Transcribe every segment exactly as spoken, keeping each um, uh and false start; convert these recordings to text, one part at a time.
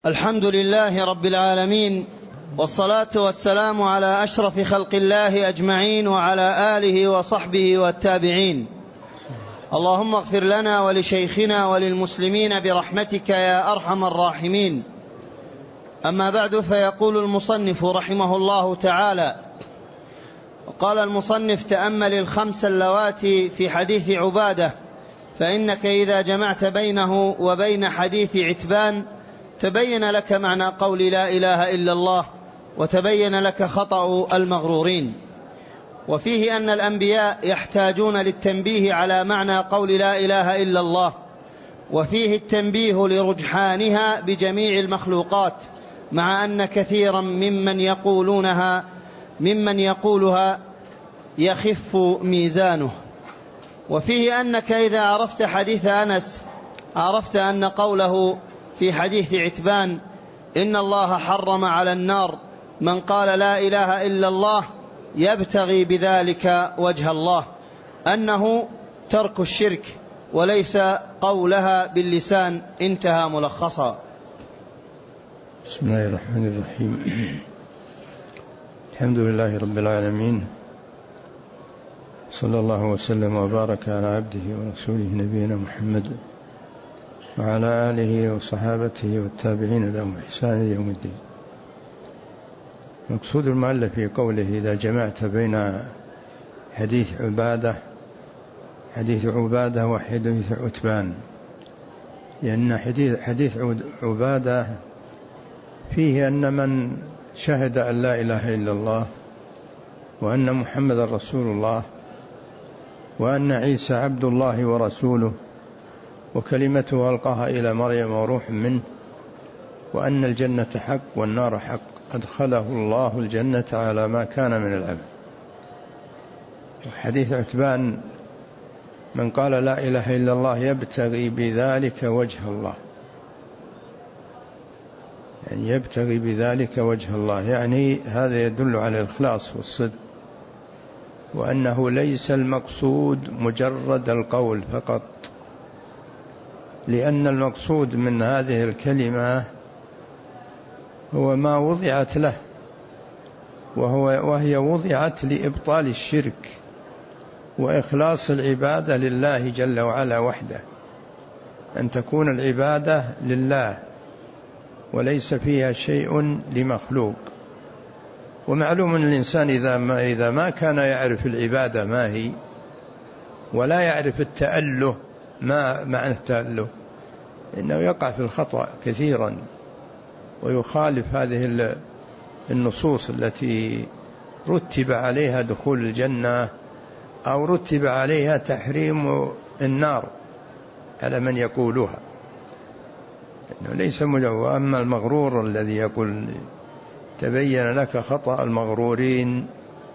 الحمد لله رب العالمين، والصلاة والسلام على أشرف خلق الله أجمعين، وعلى آله وصحبه والتابعين. اللهم اغفر لنا ولشيخنا وللمسلمين برحمتك يا أرحم الراحمين. أما بعد، فيقول المصنف رحمه الله تعالى: قال المصنف: تأمل الخمس اللواتي في حديث عبادة، فإنك إذا جمعت بينه وبين حديث عتبان تبين لك معنى قول لا إله إلا الله، وتبين لك خطأ المغرورين. وفيه أن الأنبياء يحتاجون للتنبيه على معنى قول لا إله إلا الله، وفيه التنبيه لرجحانها بجميع المخلوقات، مع أن كثيرا ممن يقولونها ممن يقولها يخف ميزانه. وفيه أنك إذا عرفت حديث أنس عرفت أن قوله في حديث عتبان إن الله حرم على النار من قال لا إله إلا الله يبتغي بذلك وجه الله، أنه ترك الشرك وليس قولها باللسان. انتهى ملخصا. بسم الله الرحمن الرحيم. الحمد لله رب العالمين، صلى الله وسلم وبارك على عبده ورسوله نبينا محمد وعلى آله وصحابته والتابعين لهم إحسان يوم الدين. مقصود المؤلف في قوله إذا جمعت بين حديث عبادة حديث عبادة وحديث عتبان، لأن حديث حديث عبادة فيه أن من شهد أن لا إله إلا الله وأن محمد رسول الله وأن عيسى عبد الله ورسوله وكلمته ألقاها إلى مريم وروح منه، وأن الجنة حق والنار حق، أدخله الله الجنة على ما كان من العمل. حديث عتبان من قال لا إله إلا الله يبتغي بذلك وجه الله، يعني يبتغي بذلك وجه الله، يعني هذا يدل على الإخلاص والصدق، وأنه ليس المقصود مجرد القول فقط، لأن المقصود من هذه الكلمة هو ما وضعت له، وهو وهي وضعت لإبطال الشرك وإخلاص العبادة لله جل وعلا وحده، أن تكون العبادة لله وليس فيها شيء لمخلوق. ومعلوم أن الإنسان إذا ما, إذا ما كان يعرف العبادة ما هي ولا يعرف التأله ما معنى التأله، إنه يقع في الخطأ كثيرا ويخالف هذه النصوص التي رتب عليها دخول الجنة أو رتب عليها تحريم النار على من يقولها، إنه ليس مجوز. أما المغرور الذي يقول تبين لك خطأ المغرورين،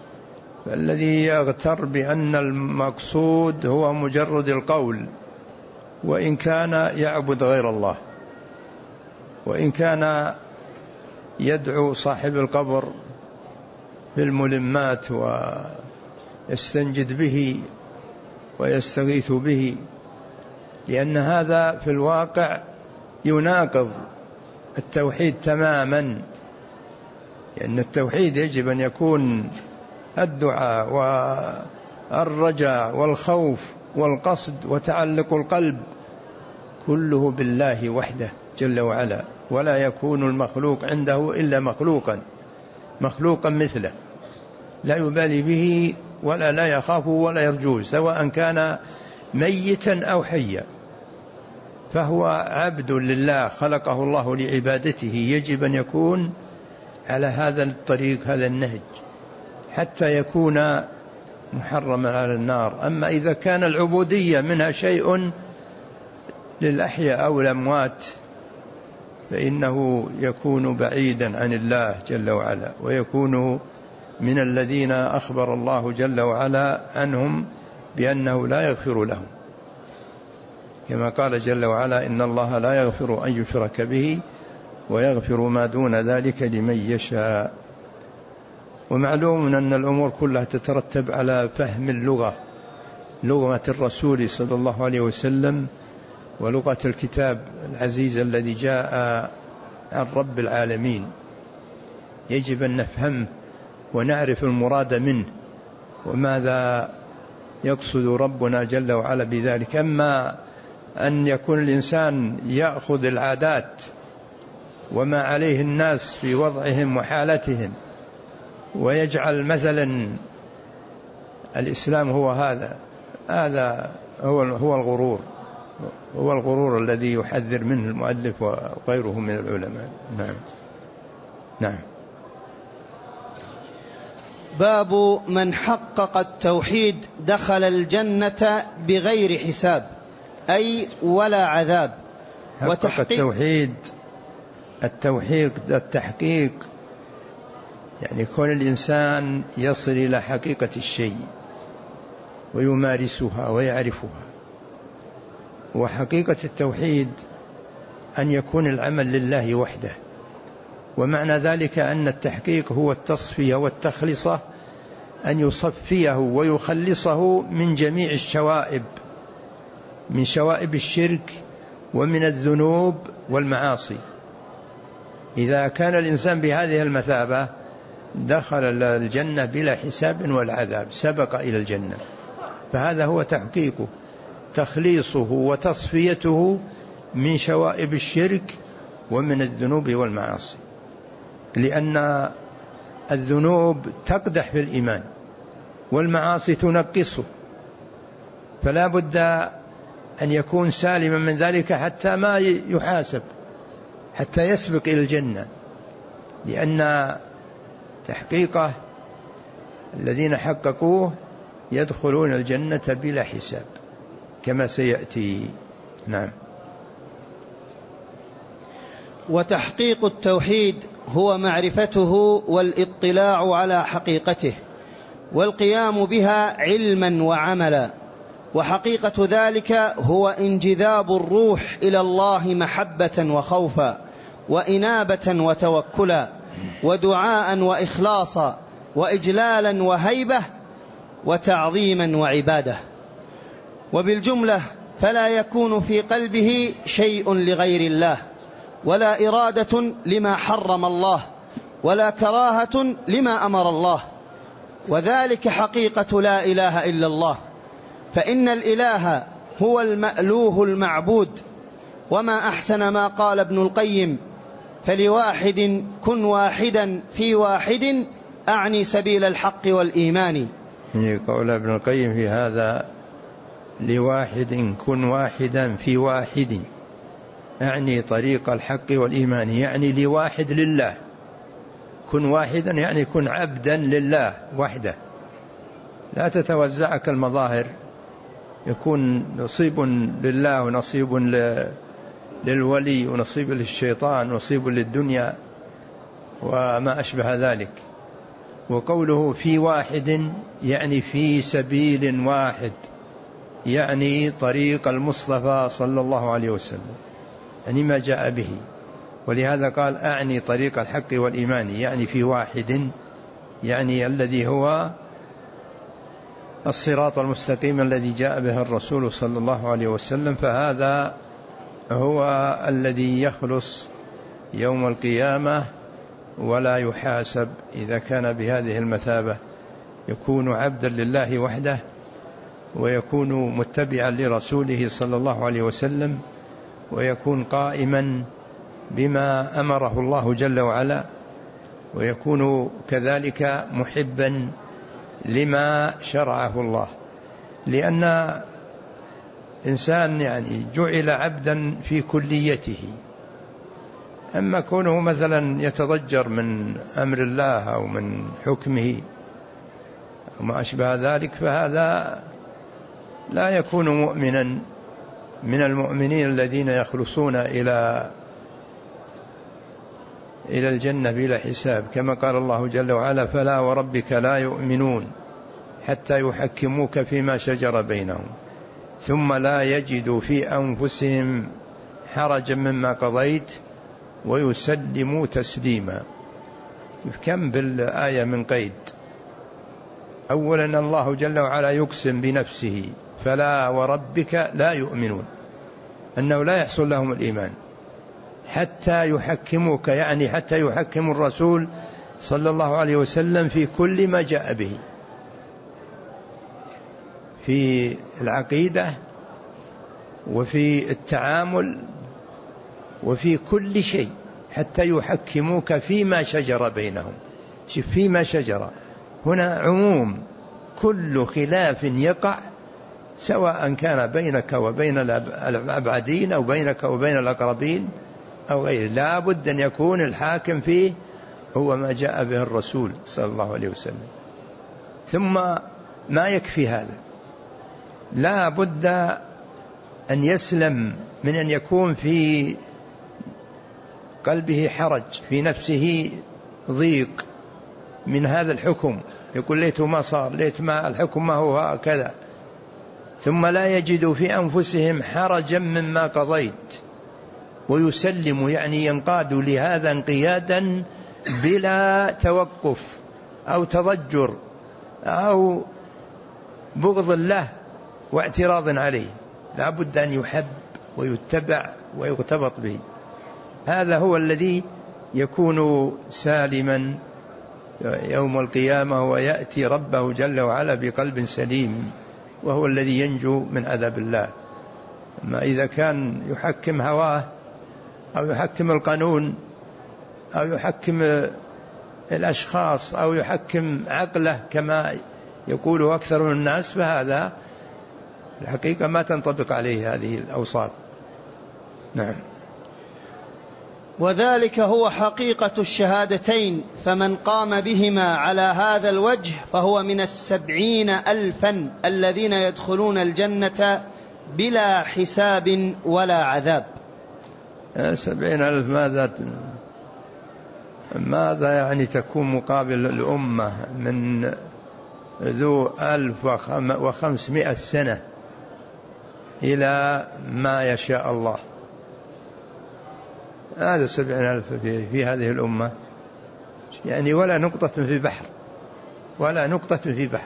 فالذي يغتر بأن المقصود هو مجرد القول، وإن كان يعبد غير الله، وإن كان يدعو صاحب القبر بالملمات ويستنجد به ويستغيث به، لأن هذا في الواقع يناقض التوحيد تماما، لأن التوحيد يجب أن يكون الدعاء والرجاء والخوف والقصد وتعلق القلب كله بالله وحده جل وعلا، ولا يكون المخلوق عنده إلا مخلوقا مخلوقا مثله، لا يبالي به ولا لا يخافه ولا يرجوه، سواء كان ميتا أو حيا، فهو عبد لله خلقه الله لعبادته، يجب أن يكون على هذا الطريق هذا النهج حتى يكون محرما على النار. أما إذا كان العبودية منها شيء للأحياء أو الأموات فإنه يكون بعيدا عن الله جل وعلا، ويكون من الذين أخبر الله جل وعلا عنهم بأنه لا يغفر لهم، كما قال جل وعلا إن الله لا يغفر أن يشرك به ويغفر ما دون ذلك لمن يشاء. ومعلوم أن الأمور كلها تترتب على فهم اللغة، لغة الرسول صلى الله عليه وسلم ولغة الكتاب العزيز الذي جاء عن رب العالمين، يجب أن نفهمه ونعرف المراد منه وماذا يقصد ربنا جل وعلا بذلك. أما أن يكون الإنسان يأخذ العادات وما عليه الناس في وضعهم وحالتهم ويجعل مثلا الإسلام هو هذا، هذا هو هو الغرور، هو الغرور الذي يحذر منه المؤلف وغيره من العلماء. نعم نعم. باب من حقق التوحيد دخل الجنة بغير حساب، أي ولا عذاب. حقق التوحيد، التوحيد التحقيق يعني كون الإنسان يصل إلى حقيقة الشيء ويمارسها ويعرفها. وحقيقة التوحيد أن يكون العمل لله وحده، ومعنى ذلك أن التحقيق هو التصفية والتخلصة، أن يصفيه ويخلصه من جميع الشوائب، من شوائب الشرك ومن الذنوب والمعاصي. إذا كان الإنسان بهذه المثابة دخل الجنة بلا حساب ولا عذاب، سبق إلى الجنة. فهذا هو تحقيقه، تخليصه وتصفيته من شوائب الشرك ومن الذنوب والمعاصي، لأن الذنوب تقدح في الإيمان والمعاصي تنقصه، فلا بد أن يكون سالما من ذلك حتى ما يحاسب، حتى يسبق إلى الجنة. لأن تحقيقه الذين حققوه يدخلون الجنة بلا حساب كما سيأتي. نعم. وتحقيق التوحيد هو معرفته والاطلاع على حقيقته والقيام بها علما وعملا. وحقيقة ذلك هو انجذاب الروح إلى الله محبة وخوفا وإنابة وتوكلا ودعاء وإخلاصا وإجلالا وهيبة وتعظيما وعبادة. وبالجملة فلا يكون في قلبه شيء لغير الله، ولا إرادة لما حرم الله، ولا كراهة لما أمر الله. وذلك حقيقة لا إله إلا الله، فإن الإله هو المألوه المعبود. وما أحسن ما قال ابن القيم: فلواحد كن واحدا في واحد، أعني سبيل الحق والإيمان. قول ابن القيم في هذا: لواحد كن واحدا في واحد، يعني طريق الحق والإيمان، يعني لواحد لله. كن واحدا يعني كن عبدا لله وحده، لا تتوزعك المظاهر، يكون نصيب لله ونصيب للولي ونصيب للشيطان ونصيب للدنيا وما أشبه ذلك. وقوله في واحد يعني في سبيل واحد، يعني طريق المصطفى صلى الله عليه وسلم، يعني ما جاء به. ولهذا قال: أعني طريق الحق والإيمان، يعني في واحد، يعني الذي هو الصراط المستقيم الذي جاء به الرسول صلى الله عليه وسلم. فهذا هو الذي يخلص يوم القيامة ولا يحاسب إذا كان بهذه المثابة، يكون عبدا لله وحده، ويكون متبعا لرسوله صلى الله عليه وسلم، ويكون قائما بما أمره الله جل وعلا، ويكون كذلك محبا لما شرعه الله. لأن إنسان يعني جعل عبدا في كليته، أما كونه مثلا يتضجر من أمر الله أو من حكمه وما أشبه ذلك، فهذا لا يكون مؤمنا من المؤمنين الذين يخلصون إلى إلى الجنة بلا حساب، كما قال الله جل وعلا: فلا وربك لا يؤمنون حتى يحكموك فيما شجر بينهم ثم لا يجدوا في أنفسهم حرجا مما قضيت ويسلموا تسليما. كم بالآية من قيد. أولا الله جل وعلا يقسم بنفسه: فلا وربك لا يؤمنون، أنه لا يحصل لهم الإيمان حتى يحكموك، يعني حتى يحكم الرسول صلى الله عليه وسلم في كل ما جاء به، في العقيدة وفي التعامل وفي كل شيء، حتى يحكموك فيما شجر بينهم. شوف، فيما شجر هنا عموم، كل خلاف يقع سواء كان بينك وبين الأبعدين أو بينك وبين الأقربين أو غيره، لا بد أن يكون الحاكم فيه هو ما جاء به الرسول صلى الله عليه وسلم. ثم ما يكفي هذا، لا بد أن يسلم من أن يكون في قلبه حرج، في نفسه ضيق من هذا الحكم، يقول ليت ما صار، ليت ما الحكم ما هو هكذا، ثم لا يجد في أنفسهم حرجا مما قضيت ويسلم، يعني ينقاد لهذا انقيادا بلا توقف أو تضجر أو بغض له واعتراض عليه، لا بد أن يحب ويتبع ويغتبط به. هذا هو الذي يكون سالما يوم القيامة ويأتي ربه جل وعلا بقلب سليم، وهو الذي ينجو من عذاب الله. أما إذا كان يحكم هواه أو يحكم القانون أو يحكم الأشخاص أو يحكم عقله كما يقول أكثر من الناس، فهذا الحقيقة ما تنطبق عليه هذه الأوصاف. نعم. وذلك هو حقيقة الشهادتين، فمن قام بهما على هذا الوجه فهو من السبعين ألفا الذين يدخلون الجنة بلا حساب ولا عذاب. سبعين ألف ماذا ماذا يعني تكون مقابل الأمة من ذو ألف وخمسمائة سنة إلى ما يشاء الله؟ هذا سبعين ألف في, في هذه الأمة يعني ولا نقطة في بحر، ولا نقطة في بحر،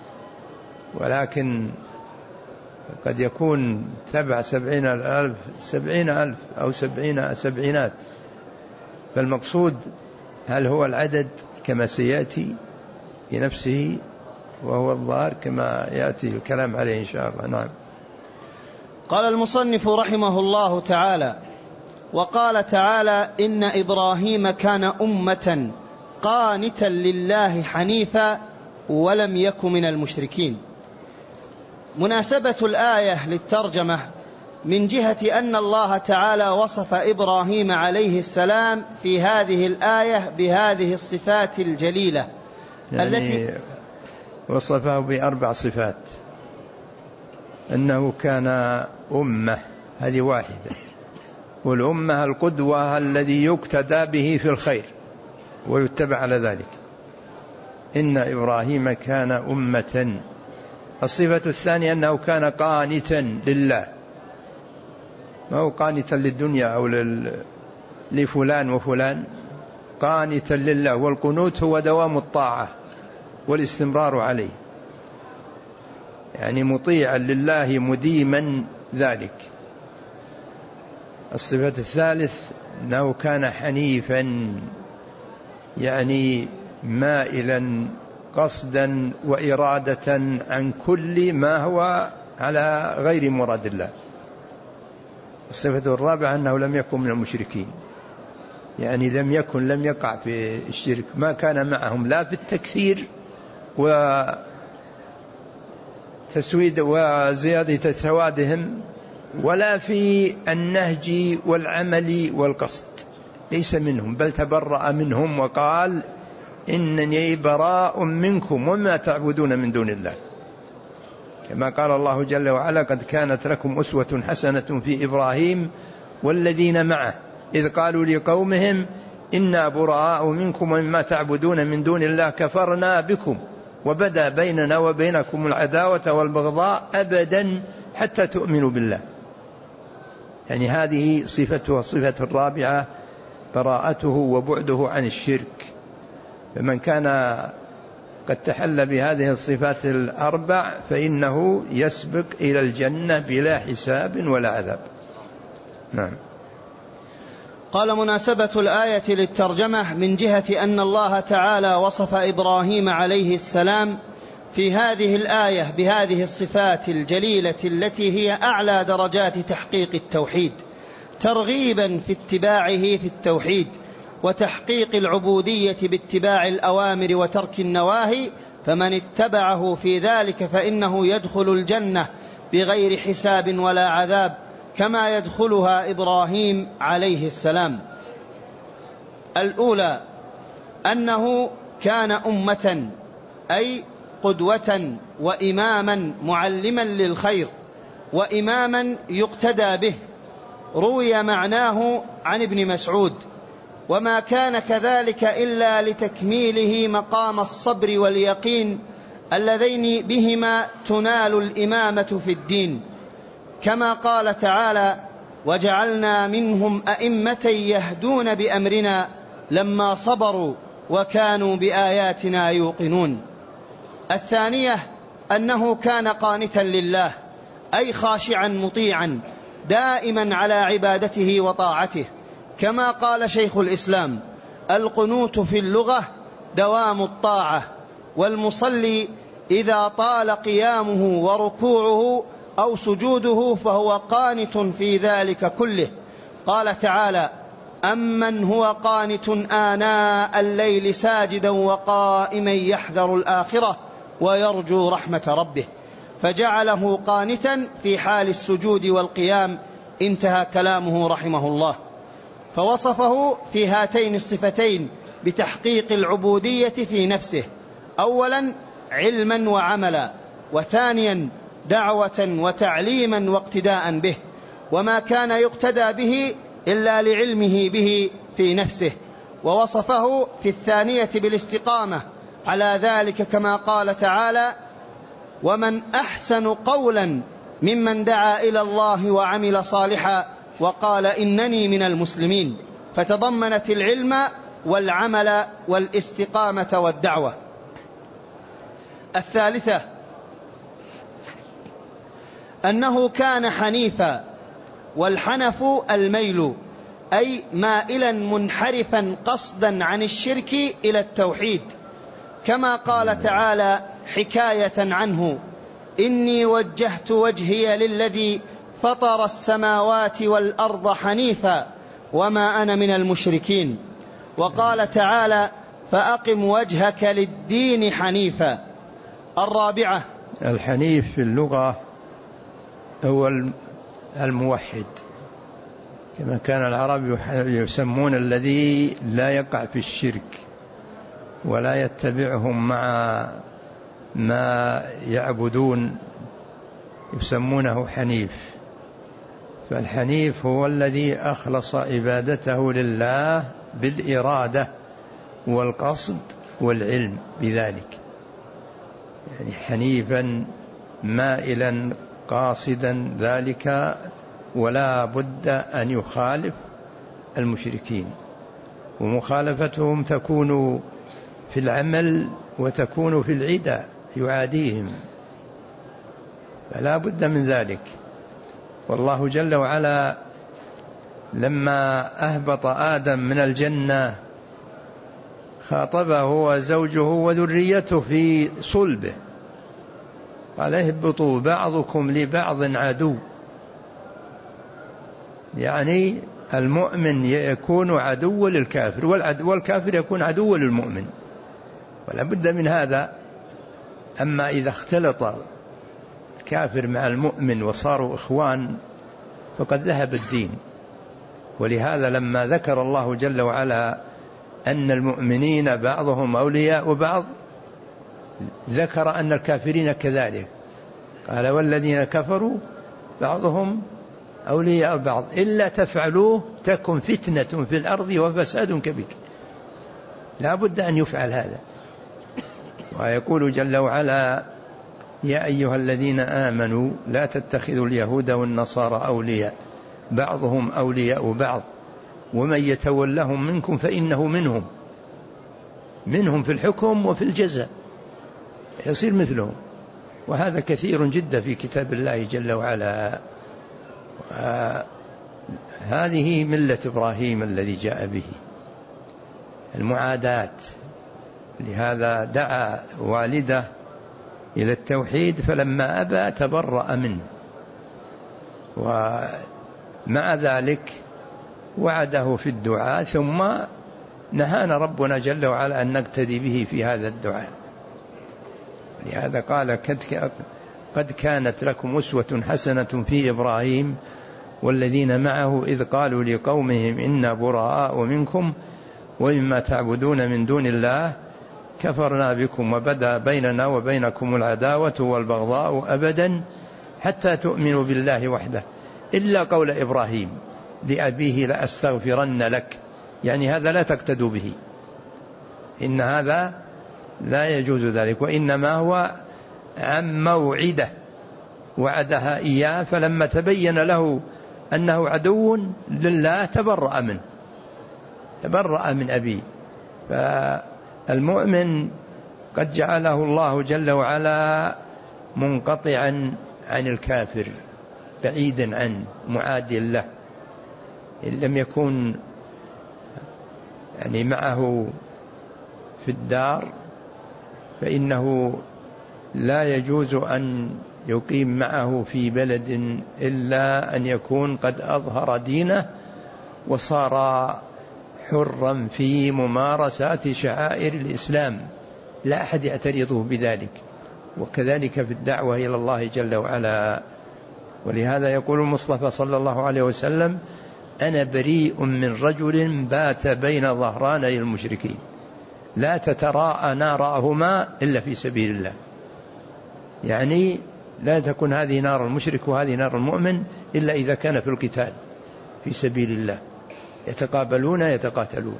ولكن قد يكون تبع سبعين ألف سبعين ألف أو سبعين سبعينات. فالمقصود هل هو العدد كما سيأتي في نفسه وهو الظاهر كما يأتي الكلام عليه إن شاء الله. نعم. قال المصنف رحمه الله تعالى: وقال تعالى: إن إبراهيم كان أمة قانتا لله حنيفا ولم يك من المشركين. مناسبة الآية للترجمة من جهة أن الله تعالى وصف إبراهيم عليه السلام في هذه الآية بهذه الصفات الجليلة، يعني التي وصفه بأربع صفات: أنه كان أمة، هذه واحدة، والأمة القدوة الذي يقتدى به في الخير ويتبع على ذلك. إن إبراهيم كان أمة. الصفة الثانية أنه كان قانتا لله، ما هو قانتا للدنيا أو لفلان وفلان، قانتا لله، والقنوت هو دوام الطاعة والاستمرار عليه، يعني مطيعا لله مديما ذلك. الصفة الثالث أنه كان حنيفا، يعني مائلا قصدا وإرادة عن كل ما هو على غير مراد الله. الصفة الرابعة أنه لم يكن من المشركين، يعني لم يكن لم يقع في الشرك، ما كان معهم لا في التكثير وتسويد وزيادة سوادهم ولا في النهج والعمل والقصد، ليس منهم، بل تبرأ منهم وقال: إنني براء منكم وما تعبدون من دون الله، كما قال الله جل وعلا: قد كانت لكم أسوة حسنة في إبراهيم والذين معه إذ قالوا لقومهم إنا براء منكم ومما تعبدون من دون الله كفرنا بكم وبدا بيننا وبينكم العداوة والبغضاء أبدا حتى تؤمنوا بالله. يعني هذه صفته، الصفة الرابعة براءته وبعده عن الشرك. فمن كان قد تحل بهذه الصفات الأربع فإنه يسبق إلى الجنة بلا حساب ولا عذاب. نعم. قال: مناسبة الآية للترجمة من جهة أن الله تعالى وصف إبراهيم عليه السلام في هذه الآية بهذه الصفات الجليلة التي هي أعلى درجات تحقيق التوحيد، ترغيبا في اتباعه في التوحيد وتحقيق العبودية باتباع الأوامر وترك النواهي، فمن اتبعه في ذلك فإنه يدخل الجنة بغير حساب ولا عذاب، كما يدخلها إبراهيم عليه السلام. الأولى أنه كان أمة، أي قدوة وإماما معلما للخير وإماما يقتدى به. روي معناه عن ابن مسعود: وما كان كذلك إلا لتكميله مقام الصبر واليقين اللذين بهما تنال الإمامة في الدين، كما قال تعالى: وجعلنا منهم أئمة يهدون بأمرنا لما صبروا وكانوا بآياتنا يوقنون. الثانية أنه كان قانتا لله، أي خاشعا مطيعا دائما على عبادته وطاعته، كما قال شيخ الإسلام: القنوت في اللغة دوام الطاعة، والمصلي إذا طال قيامه وركوعه أو سجوده فهو قانت في ذلك كله. قال تعالى: أمن هو قانت آناء الليل ساجدا وقائما يحذر الآخرة ويرجو رحمة ربه، فجعله قانتا في حال السجود والقيام. انتهى كلامه رحمه الله. فوصفه في هاتين الصفتين بتحقيق العبودية في نفسه: أولا علما وعملا، وثانيا دعوة وتعليما واقتداء به، وما كان يقتدى به إلا لعلمه به في نفسه. ووصفه في الثانية بالاستقامة على ذلك، كما قال تعالى: ومن أحسن قولا ممن دعا إلى الله وعمل صالحا وقال إنني من المسلمين، فتضمنت العلم والعمل والاستقامة والدعوة. الثالثة أنه كان حنيفا، والحنف الميل، أي مائلا منحرفا قصدا عن الشرك إلى التوحيد، كما قال تعالى حكاية عنه: إني وجهت وجهي للذي فطر السماوات والأرض حنيفا وما أنا من المشركين. وقال تعالى: فأقم وجهك للدين حنيفا. الرابعة الحنيف في اللغة هو الموحد، كما كان العرب يسمون الذي لا يقع في الشرك ولا يتبعهم مع ما يعبدون، يسمونه حنيف. فالحنيف هو الذي أخلص عبادته لله بالإرادة والقصد والعلم بذلك، يعني حنيفا مائلا قاصدا ذلك، ولا بد أن يخالف المشركين، ومخالفتهم تكون في العمل وتكون في العدى، يعاديهم، فلا بد من ذلك. والله جل وعلا لما أهبط آدم من الجنة خاطبه وزوجه وذريته في صلبه، قال: اهبطوا بعضكم لبعض عدو، يعني المؤمن يكون عدو للكافر، والكافر يكون عدو للمؤمن، ولا بد من هذا. أما إذا اختلط الكافر مع المؤمن وصاروا إخوان فقد ذهب الدين. ولهذا لما ذكر الله جل وعلا أن المؤمنين بعضهم أولياء وبعض، ذكر أن الكافرين كذلك، قال: والذين كفروا بعضهم أولياء بعض إلا تفعلوه تكن فتنة في الأرض وفساد كبير. لا بد أن يفعل هذا. ويقول جل وعلا: يا أيها الذين آمنوا لا تتخذوا اليهود والنصارى أولياء بعضهم أولياء بعض ومن يتولهم منكم فإنه منهم، منهم في الحكم وفي الجزاء، يصير مثلهم. وهذا كثير جدا في كتاب الله جل وعلا. هذه ملة إبراهيم الذي جاء به، المعاداة. لهذا دعا والده إلى التوحيد، فلما أبى تبرأ منه، ومع ذلك وعده في الدعاء، ثم نهانا ربنا جل وعلا أن نقتدي به في هذا الدعاء. لهذا قال: قد كانت لكم أسوة حسنة في إبراهيم والذين معه إذ قالوا لقومهم إنا براء منكم ومما تعبدون من دون الله كفرنا بكم وبدأ بيننا وبينكم العداوة والبغضاء أبدا حتى تؤمنوا بالله وحده إلا قول إبراهيم لأبيه لأستغفرن لك، يعني هذا لا تقتدوا به، إن هذا لا يجوز ذلك، وإنما هو عن موعدة وعدها إياه، فلما تبين له أنه عدو لله تبرأ منه، تبرأ من أبيه. فالمؤمن قد جعله الله جل وعلا منقطعا عن الكافر، بعيدا عنه، معاديا له، إن لم يكن يعني معه في الدار فإنه لا يجوز أن يقيم معه في بلد إلا أن يكون قد أظهر دينه وصار حرا في ممارسات شعائر الإسلام، لا أحد يعترضه بذلك. وكذلك في الدعوة إلى الله جل وعلا. ولهذا يقول المصطفى صلى الله عليه وسلم: أنا بريء من رجل بات بين ظهراني المشركين لا تتراءى نارهما إلا في سبيل الله. يعني لا تكون هذه نار المشرك وهذه نار المؤمن إلا إذا كان في القتال في سبيل الله، يتقابلون يتقاتلون.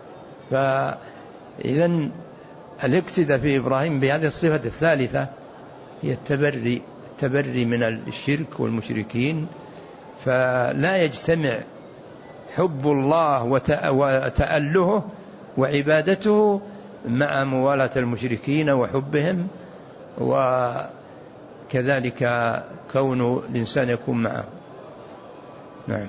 فإذن الاقتداء في إبراهيم بهذه الصفة الثالثة هي التبري، التبري من الشرك والمشركين. فلا يجتمع حب الله وتألهه وعبادته مع موالاة المشركين وحبهم، وكذلك كون الإنسان يكون معه. نعم.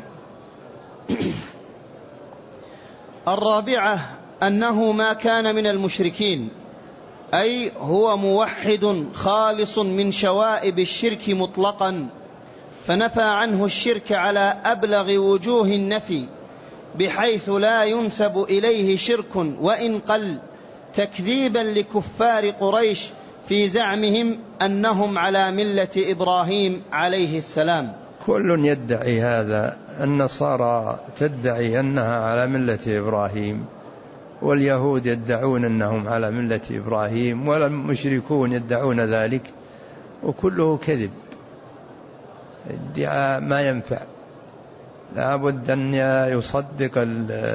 الرابعة أنه ما كان من المشركين، أي هو موحد خالص من شوائب الشرك مطلقا، فنفى عنه الشرك على أبلغ وجوه النفي، بحيث لا ينسب إليه شرك وإن قل، تكذيبا لكفار قريش في زعمهم أنهم على ملة إبراهيم عليه السلام. كل يدعي هذا، النصارى تدعي أنها على ملة إبراهيم، واليهود يدعون أنهم على ملة إبراهيم، والمشركون يدعون ذلك، وكله كذب، ادعاء ما ينفع. لا بد أن يصدق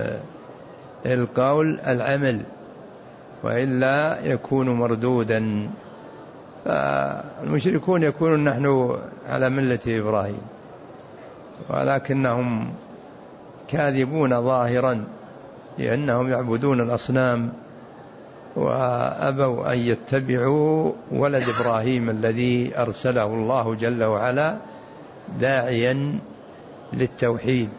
القول العمل، وإلا يكون مردودا. فالمشركون يقولون نحن على ملة إبراهيم، ولكنهم كاذبون ظاهرا، لأنهم يعبدون الأصنام وأبوا أن يتبعوا ولد إبراهيم الذي أرسله الله جل وعلا داعيا للتوحيد،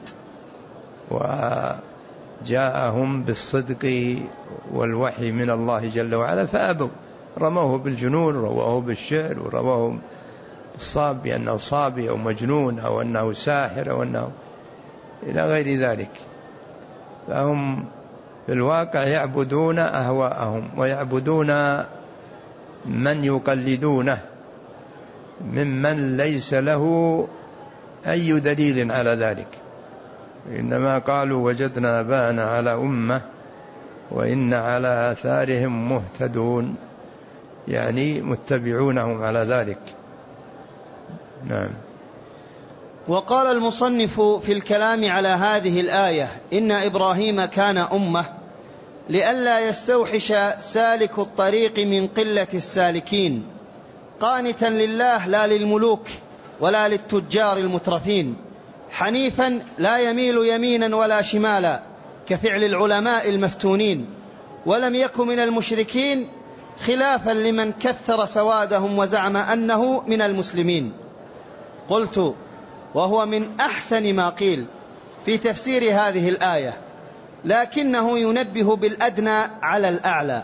وجاءهم بالصدق والوحي من الله جل وعلا فأبوا، رموه بالجنون، رواه بالشعر، ورواه بالصاب بأنه صابي أو مجنون أو أنه ساحر أو أنه إلى غير ذلك. فهم في الواقع يعبدون أهواءهم، ويعبدون من يقلدونه ممن ليس له أي دليل على ذلك، إنما قالوا وجدنا آباءنا على أمة وإن على آثارهم مهتدون، يعني متبعونهم على ذلك. نعم. وقال المصنف في الكلام على هذه الآية: إن إبراهيم كان أمة، لئلا يستوحش سالك الطريق من قلة السالكين، قانتا لله لا للملوك ولا للتجار المترفين، حنيفا لا يميل يمينا ولا شمالا كفعل العلماء المفتونين، ولم يكن من المشركين، خلافا لمن كثر سوادهم وزعم أنه من المسلمين. قلت: وهو من أحسن ما قيل، في تفسير هذه الآية، لكنه ينبه بالأدنى على الأعلى.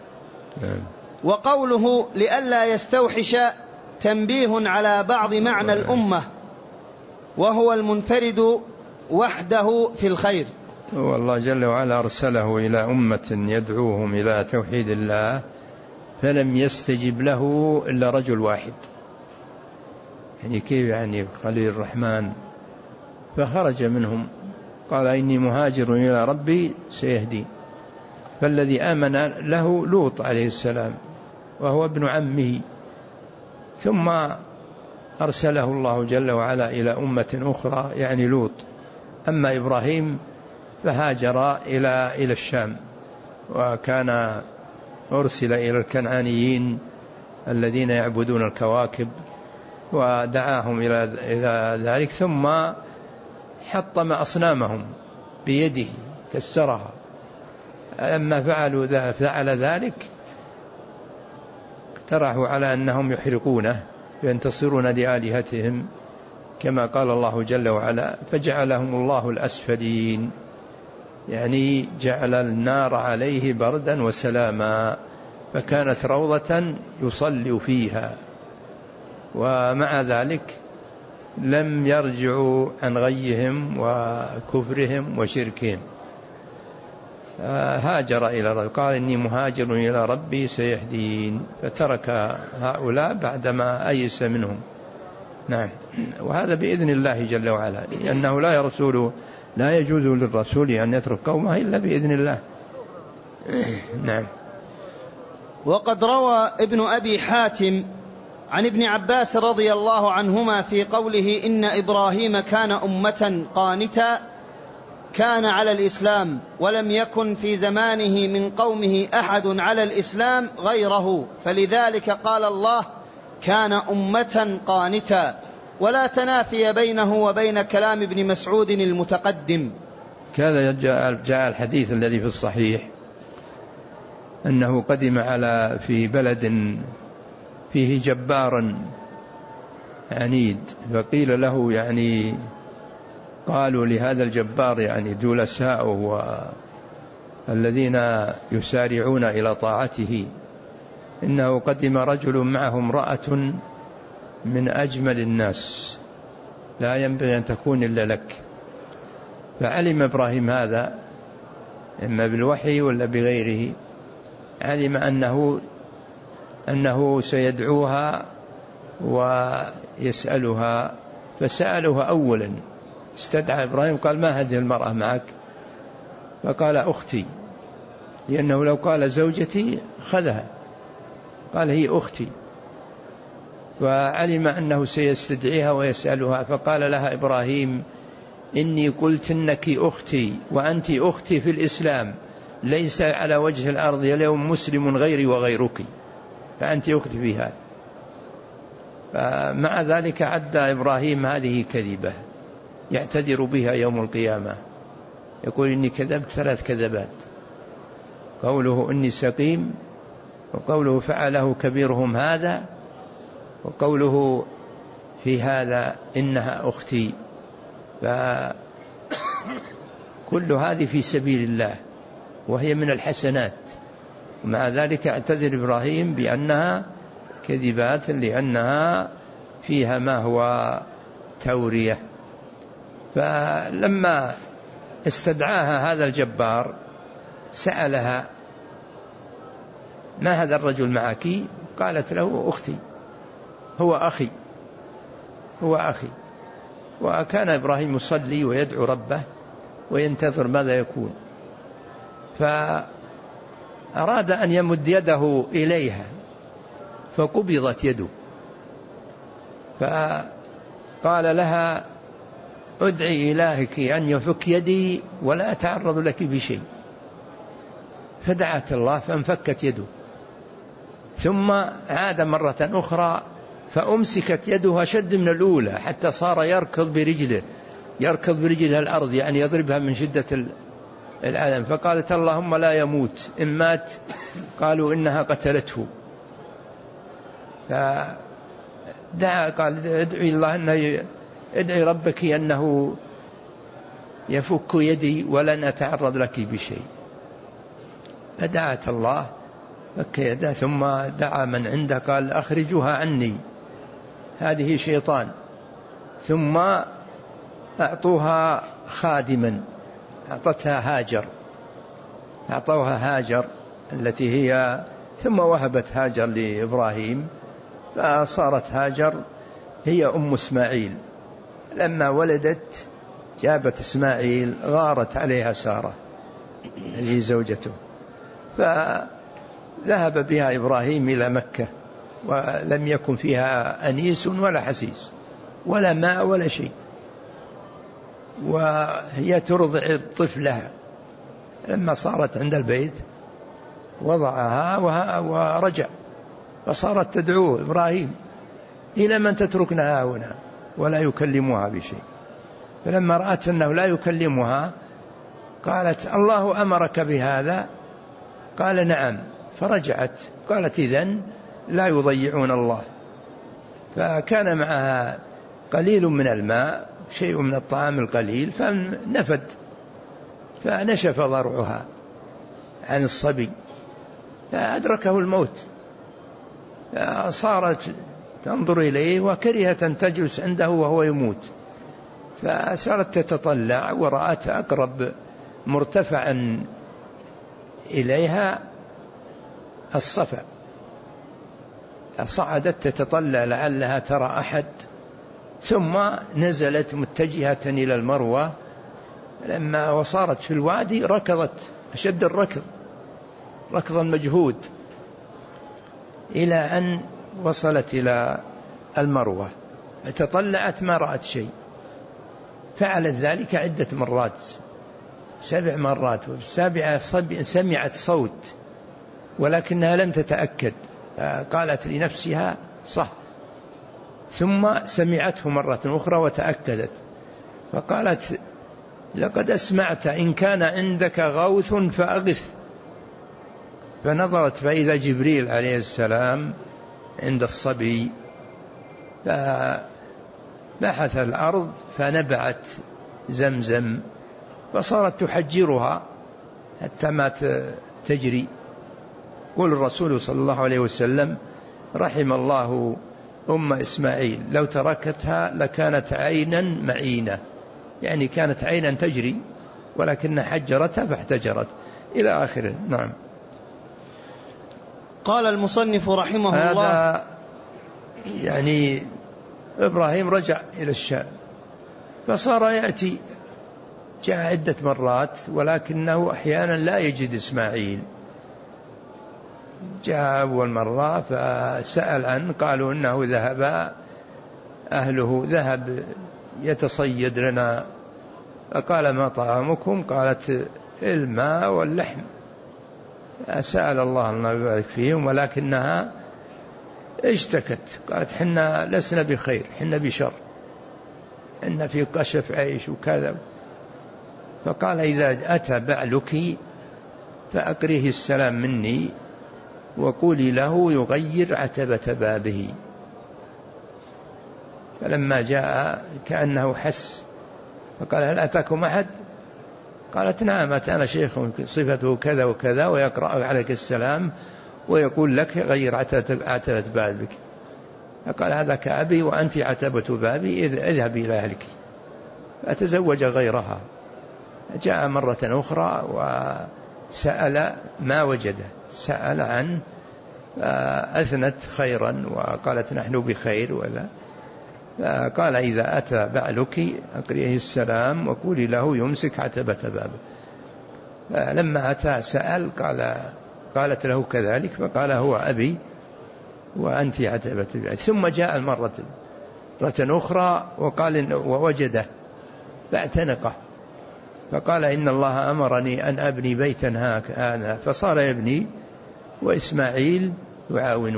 وقوله لئلا يستوحش تنبيه على بعض معنى الأمة، وهو المنفرد وحده في الخير. والله جل وعلا أرسله إلى أمة يدعوهم إلى توحيد الله، فلم يستجب له إلا رجل واحد. يعني كيف يعني خليل الرحمن؟ فخرج منهم قال إني مهاجر إلى ربي سيهدين. فالذي آمن له لوط عليه السلام وهو ابن عمه، ثم أرسله الله جل وعلا إلى أمة أخرى يعني لوط. أما إبراهيم فهاجر إلى إلى الشام، وكان أرسل إلى الكنعانيين الذين يعبدون الكواكب، ودعاهم إلى ذلك، ثم حطم أصنامهم بيده كسرها. لما فعلوا فعل ذلك اقترحوا على أنهم يحرقونه ينتصرون لآلهتهم، كما قال الله جل وعلا فجعلهم الله الأسفلين، يعني جعل النار عليه بردا وسلاما، فكانت روضة يصلي فيها. ومع ذلك لم يرجعوا عن غيهم وكفرهم وشركهم. هاجر إلى ربي قال إني مهاجر إلى ربي سيهدين، فترك هؤلاء بعدما أيس منهم. نعم، وهذا بإذن الله جل وعلا، لأنه لا يرسل لا يجوز للرسول أن يترك قومه إلا بإذن الله. نعم. وقد روى ابن أبي حاتم عن ابن عباس رضي الله عنهما في قوله إن إبراهيم كان أمة قانتا كان على الإسلام، ولم يكن في زمانه من قومه أحد على الإسلام غيره، فلذلك قال الله كان أمة قانتا، ولا تنافي بينه وبين كلام ابن مسعود المتقدم. كذا جاء الحديث الذي في الصحيح أنه قدم على في بلد فيه جبار عنيد، فقيل له يعني قالوا لهذا الجبار يعني جلساؤه والذين يسارعون إلى طاعته إنه قدم رجل معه امرأة من أجمل الناس لا ينبغي أن تكون إلا لك. فعلم إبراهيم هذا إما بالوحي ولا بغيره، علم أنه أنه سيدعوها ويسألها، فسألها أولا، استدعى إبراهيم قال ما هذه المرأة معك؟ فقال أختي، لأنه لو قال زوجتي خذها، قال هي أختي. وعلم أنه سيستدعيها ويسألها، فقال لها إبراهيم إني قلت إنك أختي وأنت أختي في الإسلام، ليس على وجه الأرض اليوم مسلم غيري وغيرك، فأنت أختي فيها. فمع ذلك عد إبراهيم هذه كذبة يعتذر بها يوم القيامة، يقول إني كذبت ثلاث كذبات، قوله إني سقيم، وقوله فعله كبيرهم هذا، وقوله في هذا إنها أختي. فكل هذه في سبيل الله وهي من الحسنات، ومع ذلك اعتذر إبراهيم بأنها كذبات لأنها فيها ما هو تورية. فلما استدعاها هذا الجبار سألها ما هذا الرجل معك؟ قالت له أختي، هو أخي هو أخي. وكان إبراهيم يصلي ويدعو ربه وينتظر ماذا يكون، فأراد أن يمد يده إليها فقبضت يده، فقال لها ادعي إلهك أن يفك يدي ولا أتعرض لك بشيء، فدعت الله فانفكت يده. ثم عاد مرة أخرى فأمسكت يده شد من الأولى حتى صار يركض برجله يركض برجلها الأرض، يعني يضربها من شدة الألم. فقالت اللهم لا يموت، إن مات قالوا إنها قتلته. فدعا قال ادعي الله أنه ادعي ربك أنه يفك يدي ولن أتعرض لك بشيء. فدعت الله فك يده، ثم دعا من عنده قال أخرجوها عني، هذه شيطان. ثم أعطوها خادما، أعطتها هاجر، أعطوها هاجر التي هي، ثم وهبت هاجر لإبراهيم، فصارت هاجر هي أم إسماعيل. لما ولدت جابت إسماعيل، غارت عليها سارة اللي زوجته، فذهب بها إبراهيم إلى مكة، ولم يكن فيها أنيس ولا حسيس ولا ماء ولا شيء، وهي ترضع الطفلة. لما صارت عند البيت وضعها ورجع، فصارت تدعوه إبراهيم إلى من تتركنا هنا ولا يكلمها بشيء. فلما رأت أنه لا يكلمها قالت الله أمرك بهذا؟ قال نعم. فرجعت قالت إذن لا يضيعون الله. فكان معها قليل من الماء، شيء من الطعام القليل، فنفد، فنشف ضرعها عن الصبي، فأدركه الموت. صارت تنظر إليه وكرهت أن تجلس عنده وهو يموت، فصارت تتطلع ورأت أقرب مرتفعا إليها الصفا، صعدت تتطلع لعلها ترى أحد، ثم نزلت متجهة إلى المروة. لما وصارت في الوادي ركضت أشد الركض، ركضا مجهود، إلى أن وصلت إلى المروة. تطلعت ما رأت شيء، فعلت ذلك عدة مرات، سبع مرات، والسابعة سمعت صوت ولكنها لم تتأكد، قالت لنفسها صح، ثم سمعته مرة أخرى وتأكدت، فقالت لقد أسمعت، إن كان عندك غوث فأغث. فنظرت فإذا جبريل عليه السلام عند الصبي، فبحث الأرض فنبعت زمزم، فصارت تحجرها حتى ما تجري. قول الرسول صلى الله عليه وسلم رحم الله أم إسماعيل، لو تركتها لكانت عينا معينة، يعني كانت عينا تجري ولكن حجرتها فاحتجرت إلى آخره. نعم. قال المصنف رحمه هذا الله، يعني إبراهيم رجع إلى الشام، فصار يأتي، جاء عدة مرات ولكنه أحيانا لا يجد إسماعيل. جاء أول مرة فسأل عنه، قالوا إنه ذهب أهله، ذهب يتصيد لنا. فقال ما طعامكم؟ قالت الماء واللحم. سأل الله أن يبارك فيهم، ولكنها اشتكت، قالت حنا لسنا بخير، حنا بشر، إن في قشف عيش وكذا. فقال إذا أتى بعلك فأقريه السلام مني وقولي له يغير عتبة بابه. فلما جاء كأنه حس، فقال هل أتاكم أحد؟ قالت نعم أتانا شيخ صفته كذا وكذا ويقرأ عليك السلام ويقول لك غير عتبة بابك. فقال هذا كأبي وأنت عتبة بابي، اذهبي إلى أهلك. فتزوج غيرها. جاء مرة أخرى وسأل ما وجده، سأل عنه، أثنت خيرا وقالت نحن بخير ولا. قال إذا أتى بعلك أقرئه السلام وقولي له يمسك عتبة بابه. لما أتى سأل، قال قالت له كذلك، فقال هو أبي وأنت عتبة بابه. ثم جاء المرة مرة أخرى وقال ووجده فاعتنقه، فقال إن الله أمرني أن أبني بيتا هذا، فصار يبني وإسماعيل يعاونه.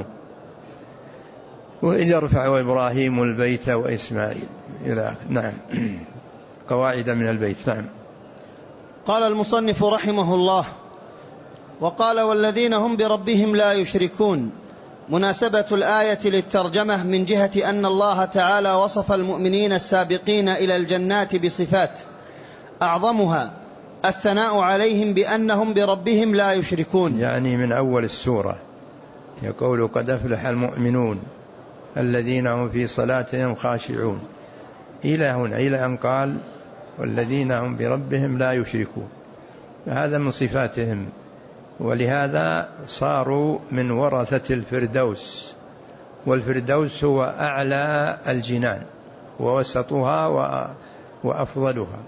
وإذ يرفع إبراهيم البيت وإسماعيل إلى نعم قواعد من البيت. نعم. قال المصنف رحمه الله: وقال والذين هم بربهم لا يشركون. مناسبة الآية للترجمة من جهة أن الله تعالى وصف المؤمنين السابقين إلى الجنات بصفات، أعظمها الثناء عليهم بأنهم بربهم لا يشركون. يعني من أول السورة يقول قد أفلح المؤمنون الذين هم في صلاتهم خاشعون إلى هنا، إلى أن قال والذين هم بربهم لا يشركون. هذا من صفاتهم، ولهذا صاروا من ورثة الفردوس، والفردوس هو أعلى الجنان ووسطها وأفضلها.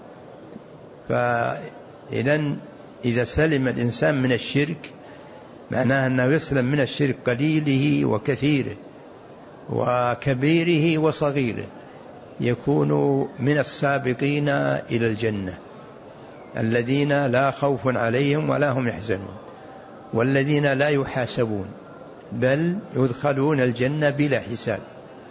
فإذن إذا سلم الإنسان من الشرك معناه أنه يسلم من الشرك قليله وكثيره وكبيره وصغيره، يكون من السابقين إلى الجنة الذين لا خوف عليهم ولا هم يحزنون، والذين لا يحاسبون بل يدخلون الجنة بلا حساب،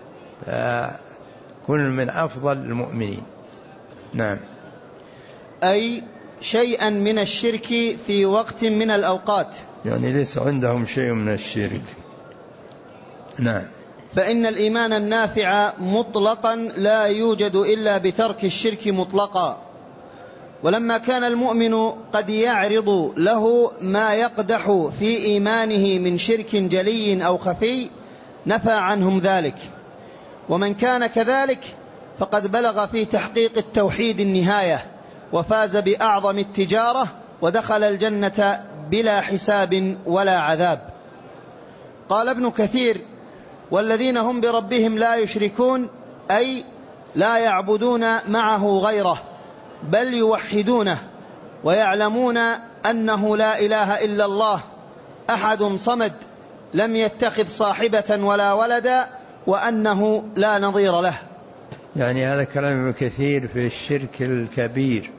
فكن من أفضل المؤمنين. نعم. أي شيئا من الشرك في وقت من الأوقات، يعني ليس عندهم شيء من الشرك. نعم. فإن الإيمان النافع مطلقا لا يوجد إلا بترك الشرك مطلقا. ولما كان المؤمن قد يعرض له ما يقدح في إيمانه من شرك جلي أو خفي نفى عنهم ذلك، ومن كان كذلك فقد بلغ في تحقيق التوحيد النهاية وفاز بأعظم التجارة ودخل الجنة بلا حساب ولا عذاب. قال ابن كثير والذين هم بربهم لا يشركون أي لا يعبدون معه غيره بل يوحدونه ويعلمون أنه لا إله إلا الله أحد صمد لم يتخذ صاحبة ولا ولدا وأنه لا نظير له. يعني هذا كلام ابن كثير في الشرك الكبير،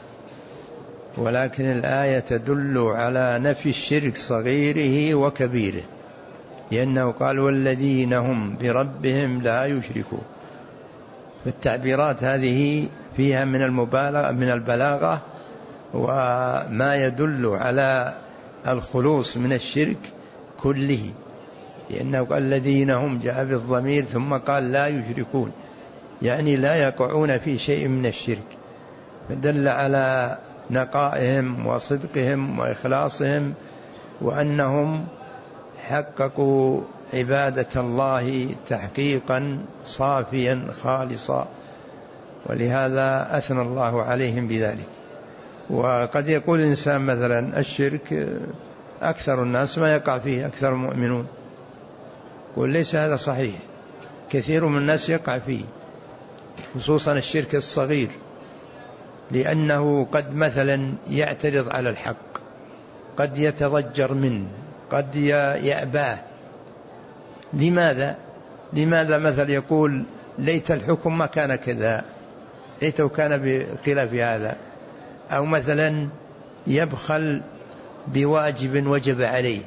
ولكن الآية تدل على نفي الشرك صغيره وكبيره، لأنه قال والذين هم بربهم لا يشركون. فالتعبيرات هذه فيها من المبالغة من البلاغة وما يدل على الخلوص من الشرك كله، لأنه قال الذين هم جاء بالضمير ثم قال لا يشركون، يعني لا يقعون في شيء من الشرك، فدل على نقائهم وصدقهم وإخلاصهم وأنهم حققوا عبادة الله تحقيقا صافيا خالصا، ولهذا أثنى الله عليهم بذلك. وقد يقول الإنسان مثلا الشرك أكثر الناس ما يقع فيه أكثر المؤمنون، قل ليس هذا صحيح، كثير من الناس يقع فيه، خصوصا الشرك الصغير، لأنه قد مثلا يعترض على الحق، قد يتضجر منه، قد يأباه. لماذا؟ لماذا مثل يقول ليت الحكم ما كان كذا، ليته كان بخلاف هذا، أو مثلا يبخل بواجب وجب عليه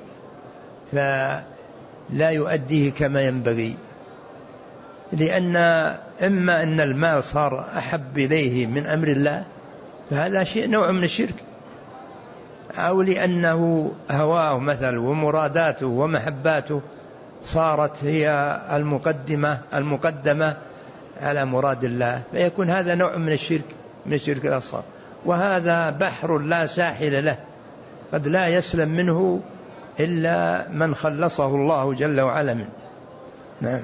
فلا يؤديه كما ينبغي، لأن إما أن المال صار أحب إليه من أمر الله فهذا شيء نوع من الشرك، أو لأنه هواه مثل ومراداته ومحباته صارت هي المقدمة المقدمة على مراد الله، فيكون هذا نوع من الشرك من الشرك الأصغر، وهذا بحر لا ساحل له، قد لا يسلم منه إلا من خلصه الله جل وعلا منه. نعم.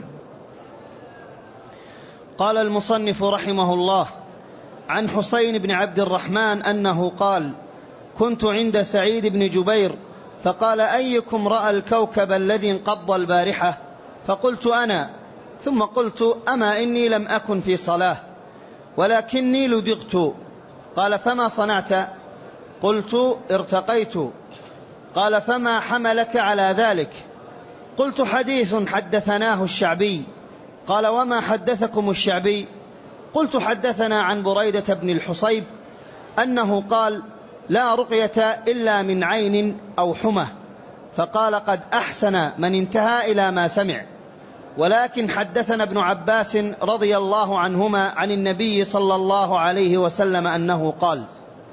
قال المصنف رحمه الله عن حسين بن عبد الرحمن أنه قال كنت عند سعيد بن جبير فقال أيكم رأى الكوكب الذي انقض البارحة؟ فقلت أنا، ثم قلت أما إني لم أكن في صلاة ولكني لدغت. قال فما صنعت؟ قلت ارتقيت. قال فما حملك على ذلك؟ قلت حديث حدثناه الشعبي. قال وما حدثكم الشعبي؟ قلت حدثنا عن بريدة بن الحصيب أنه قال لا رقية إلا من عين أو حمى. فقال قد أحسن من انتهى إلى ما سمع. ولكن حدثنا ابن عباس رضي الله عنهما عن النبي صلى الله عليه وسلم أنه قال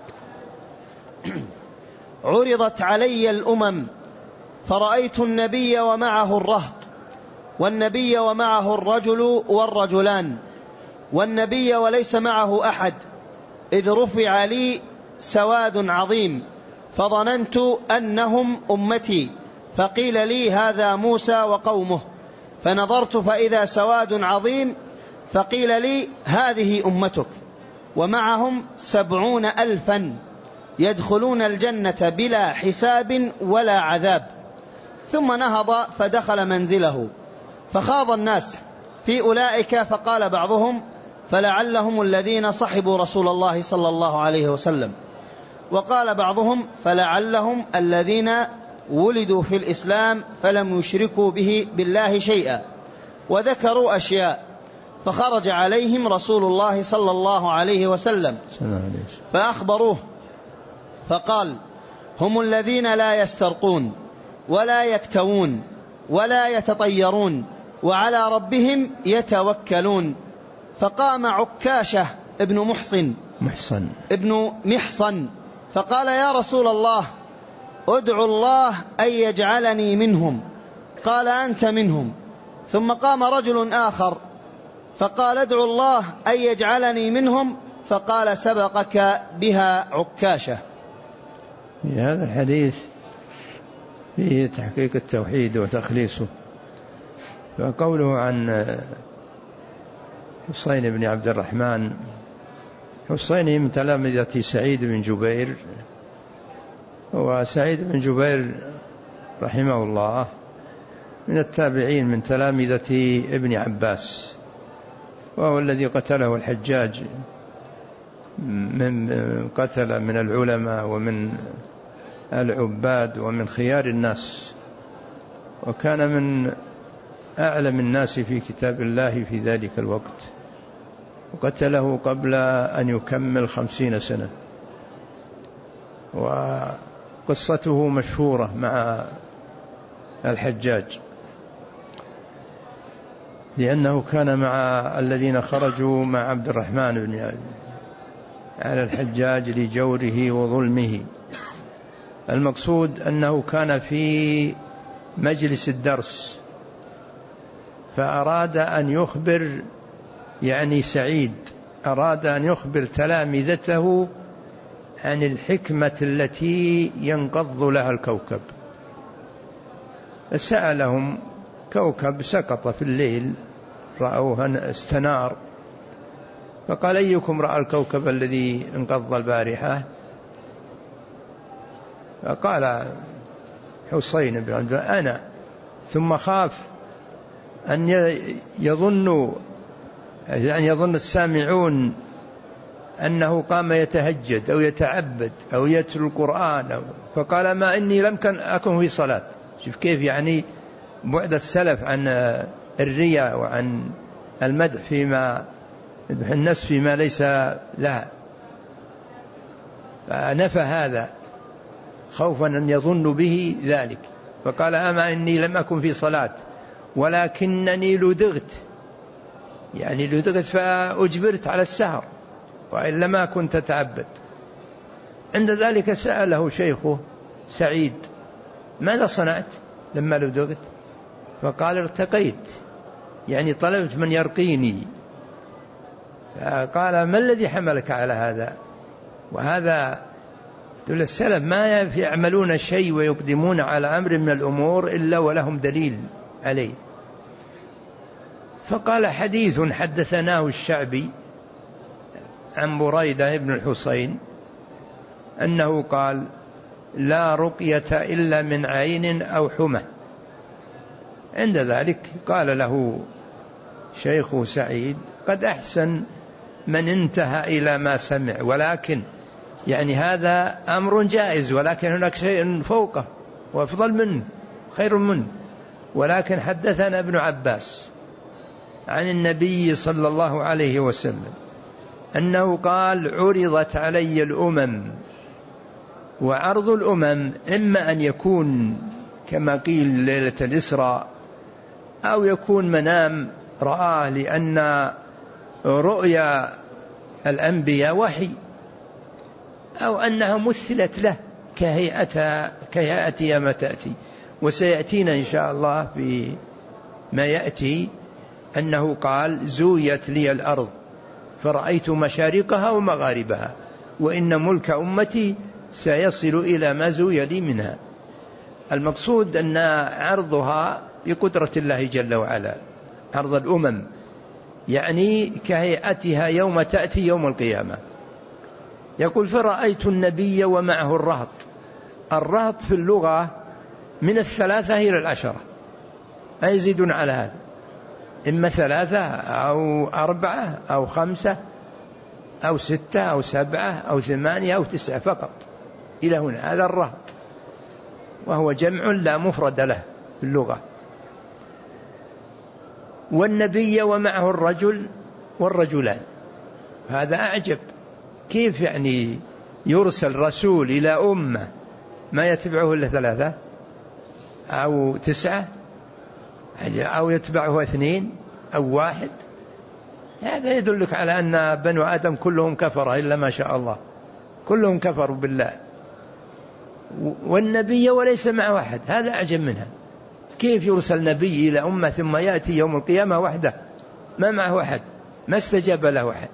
عرضت علي الأمم فرأيت النبي ومعه الرهط، والنبي ومعه الرجل والرجلان، والنبي وليس معه أحد، إذ رفع لي سواد عظيم فظننت أنهم أمتي، فقيل لي هذا موسى وقومه، فنظرت فإذا سواد عظيم، فقيل لي هذه أمتك ومعهم سبعون ألفا يدخلون الجنة بلا حساب ولا عذاب. ثم نهض فدخل منزله، فخاض الناس في أولئك، فقال بعضهم فلعلهم الذين صحبوا رسول الله صلى الله عليه وسلم، وقال بعضهم فلعلهم الذين ولدوا في الإسلام فلم يشركوا به بالله شيئا، وذكروا أشياء. فخرج عليهم رسول الله صلى الله عليه وسلم فأخبروه، فقال هم الذين لا يسترقون ولا يكتوون ولا يتطيرون وعلى ربهم يتوكلون. فقام عكاشة ابن محصن محصن ابن محصن فقال يا رسول الله ادعو الله أن يجعلني منهم. قال أنت منهم. ثم قام رجل آخر فقال ادعو الله أن يجعلني منهم، فقال سبقك بها عكاشة. في هذا الحديث فيه تحقيق التوحيد وتخليصه. فقوله عن حسين بن عبد الرحمن، حسين من تلامذة سعيد بن جبير، وسعيد بن جبير رحمه الله من التابعين من تلامذة ابن عباس، وهو الذي قتله الحجاج، من قتل من العلماء ومن العباد ومن خيار الناس، وكان من أعلم الناس في كتاب الله في ذلك الوقت، وقتله قبل أن يكمل خمسين سنة. وقصته مشهورة مع الحجاج، لأنه كان مع الذين خرجوا مع عبد الرحمن بن على الحجاج لجوره وظلمه. المقصود أنه كان في مجلس الدرس، فأراد أن يخبر، يعني سعيد أراد أن يخبر تلامذته عن الحكمة التي ينقض لها الكوكب. سألهم كوكب سقط في الليل رأوه استنار، فقال أيكم رأى الكوكب الذي انقض البارحة؟ فقال حسين بن عبد أنا. ثم خاف أن يظن يعني يظن السامعون أنه قام يتهجد أو يتعبد أو يتلو القرآن أو، فقال ما إني لم أكن في صلاة. شوف كيف يعني بعد السلف عن الرياء وعن المدح فيما يدح الناس فيما ليس لها، فنفى هذا خوفا أن يظن به ذلك. فقال أما إني لم أكن في صلاة ولكنني لدغت، يعني لدغت فأجبرت على السهر، وإلا ما كنت أتعبد. عند ذلك سأله شيخه سعيد ماذا صنعت لما لدغت؟ فقال ارتقيت، يعني طلبت من يرقيني. قال ما الذي حملك على هذا؟ وهذا دول السلف ما يعملون شيء ويقدمون على أمر من الأمور إلا ولهم دليل عليه. فقال حديث حدثناه الشعبي عن بريدة بن الحصين أنه قال لا رقية إلا من عين أو حمى. عند ذلك قال له شيخ سعيد قد أحسن من انتهى إلى ما سمع، ولكن يعني هذا أمر جائز، ولكن هناك شيء فوقه وأفضل منه خير منه. ولكن حدثنا ابن عباس عن النبي صلى الله عليه وسلم أنه قال عرضت علي الأمم، وعرض الأمم إما أن يكون كما قيل ليلة الإسراء، أو يكون منام رآه، لأن رؤيا الأنبياء وحي، أو أنها مثلت له كهيئتها كهيئتها ما تأتي. وسيأتينا إن شاء الله في ما يأتي أنه قال زويت لي الأرض فرأيت مشارقها ومغاربها وإن ملك أمتي سيصل إلى ما زوي لي منها. المقصود أن عرضها بقدرة الله جل وعلا، عرض الأمم، يعني كهيئتها يوم تأتي يوم القيامة. يقول فرأيت النبي ومعه الرهط. الرهط في اللغة من الثلاثة إلى العشرة، ما يزيدون على هذا، إما ثلاثة أو أربعة أو خمسة أو ستة أو سبعة أو ثمانية أو تسعة فقط إلى هنا. هذا الرهط، وهو جمع لا مفرد له في اللغة. والنبي ومعه الرجل والرجلان. هذا أعجب، كيف يعني يرسل رسول إلى أمة ما يتبعه إلا ثلاثة أو تسعة أو يتبعه اثنين أو واحد؟ هذا يدلك على أن بنو آدم كلهم كفر إلا ما شاء الله، كلهم كفروا بالله. والنبي وليس معه أحد، هذا أعجب منها. كيف يرسل نبي إلى أمة ثم يأتي يوم القيامة وحده ما معه أحد، ما استجاب له أحد؟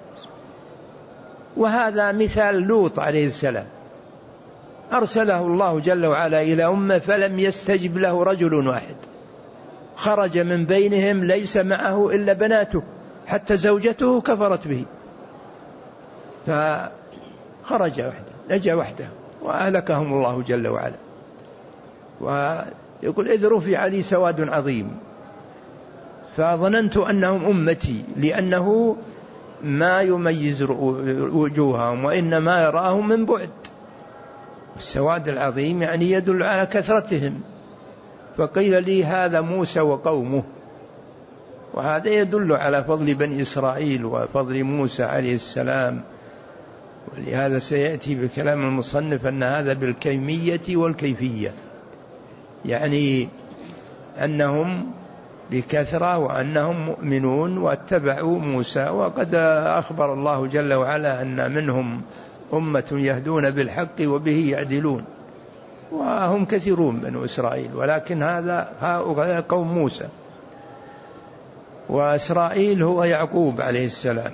وهذا مثال لوط عليه السلام، أرسله الله جل وعلا إلى أمة فلم يستجب له رجل واحد، خرج من بينهم ليس معه إلا بناته، حتى زوجته كفرت به، فخرج وحده، نجا وحده، وأهلكهم الله جل وعلا. ويقول إذ رفع لي سواد عظيم فظننت أنهم أمتي، لأنه ما يميز وجوههم وإنما يراهم من بعد. السواد العظيم يعني يدل على كثرتهم، فقيل لي هذا موسى وقومه، وهذا يدل على فضل بني إسرائيل وفضل موسى عليه السلام. ولهذا سيأتي بكلام المصنف أن هذا بالكمية والكيفية، يعني أنهم بكثرة وأنهم مؤمنون واتبعوا موسى. وقد أخبر الله جل وعلا أن منهم أمة يهدون بالحق وبه يعدلون، وهم كثيرون بنو إسرائيل، ولكن هذا هؤلاء قوم موسى. وإسرائيل هو يعقوب عليه السلام،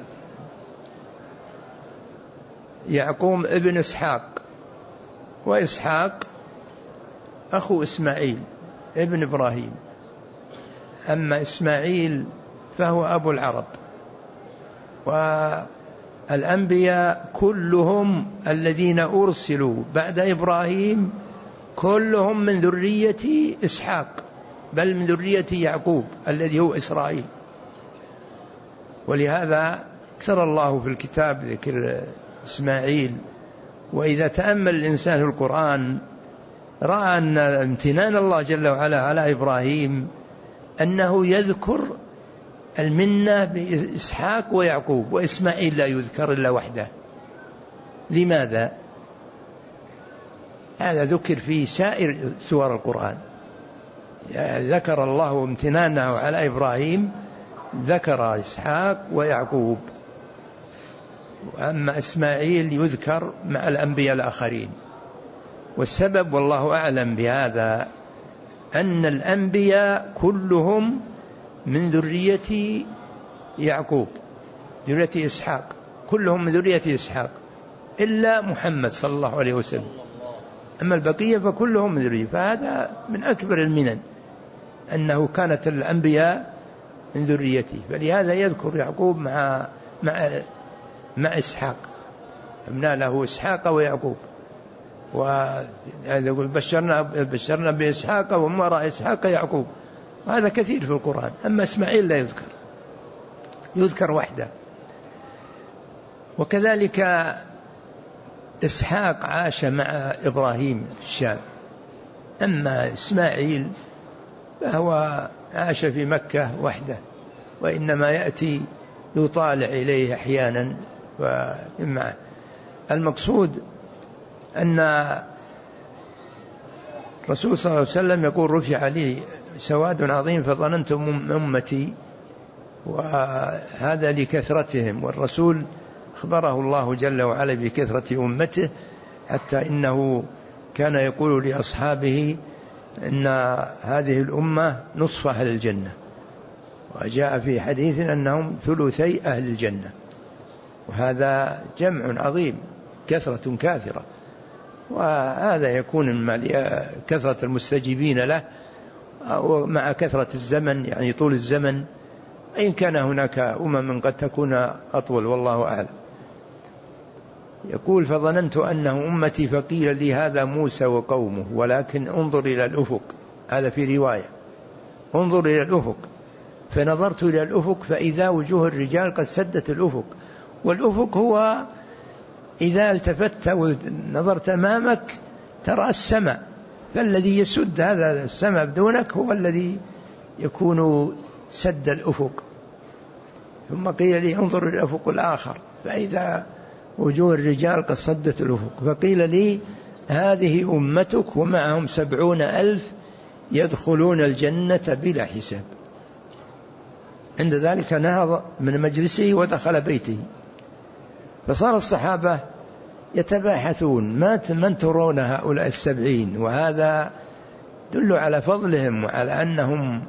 يعقوب ابن إسحاق، وإسحاق أخو إسماعيل ابن إبراهيم. أما إسماعيل فهو أبو العرب. والأنبياء كلهم الذين أرسلوا بعد إبراهيم كلهم من ذرية إسحاق، بل من ذرية يعقوب الذي هو إسرائيل. ولهذا ذكر الله في الكتاب ذكر إسماعيل. وإذا تأمل الإنسان القرآن رأى أن امتنان الله جل وعلا على إبراهيم أنه يذكر المنة بإسحاق ويعقوب، وإسماعيل لا يذكر إلا وحده. لماذا؟ هذا ذكر في سائر سور القرآن. يعني ذكر الله امتنانه على إبراهيم، ذكر إسحاق ويعقوب، وأما إسماعيل يذكر مع الأنبياء الآخرين. والسبب والله أعلم بهذا أن الأنبياء كلهم من ذرية يعقوب، ذرية إسحاق، كلهم من ذرية إسحاق إلا محمد صلى الله عليه وسلم، أما البقية فكلهم من ذرية. فهذا من أكبر المنن أنه كانت الأنبياء من ذريته. فلهذا يذكر يعقوب مع مع مع إسحاق، أبنى له إسحاق ويعقوب. وهذا يقول بشرنا بشرنا بإسحاق وما رأى إسحاق يعقوب، وهذا كثير في القرآن. أما إسماعيل لا يذكر، يذكر وحده. وكذلك إسحاق عاش مع إبراهيم في الشام، أما إسماعيل فهو عاش في مكة وحده، وإنما يأتي يطالع إليه أحيانا ومعه. المقصود أن الرسول صلى الله عليه وسلم يقول رفع لي سواد عظيم فظننت أمتي، وهذا لكثرتهم. والرسول أخبره الله جل وعلا بكثرة أمته، حتى إنه كان يقول لأصحابه إن هذه الأمة نصف أهل الجنة، وجاء في حديث أنهم ثلثي أهل الجنة. وهذا جمع عظيم، كثرة كاثرة، وهذا يكون مع كثرة المستجيبين له ومع كثرة الزمن، يعني طول الزمن، إن كان هناك أمم قد تكون أطول والله أعلم. يقول: فظننت أنه أمتي فقيل لي هذا موسى وقومه ولكن انظر إلى الأفق. هذا في رواية: انظر إلى الأفق. فنظرت إلى الأفق فإذا وجوه الرجال قد سدت الأفق. والأفق هو إذا التفت ونظرت أمامك ترى السماء، فالذي يسد هذا السماء بدونك هو الذي يكون سد الأفق. ثم قيل لي: انظر إلى الأفق الآخر فإذا وجوه الرجال قد سدت الأفق. فقيل لي: هذه أمتك ومعهم سبعون ألف يدخلون الجنة بلا حساب. عند ذلك نهض من مجلسه ودخل بيته. فصار الصحابة يتباحثون: ما من ترون هؤلاء السبعين؟ وهذا يدل على فضلهم وعلى أنهم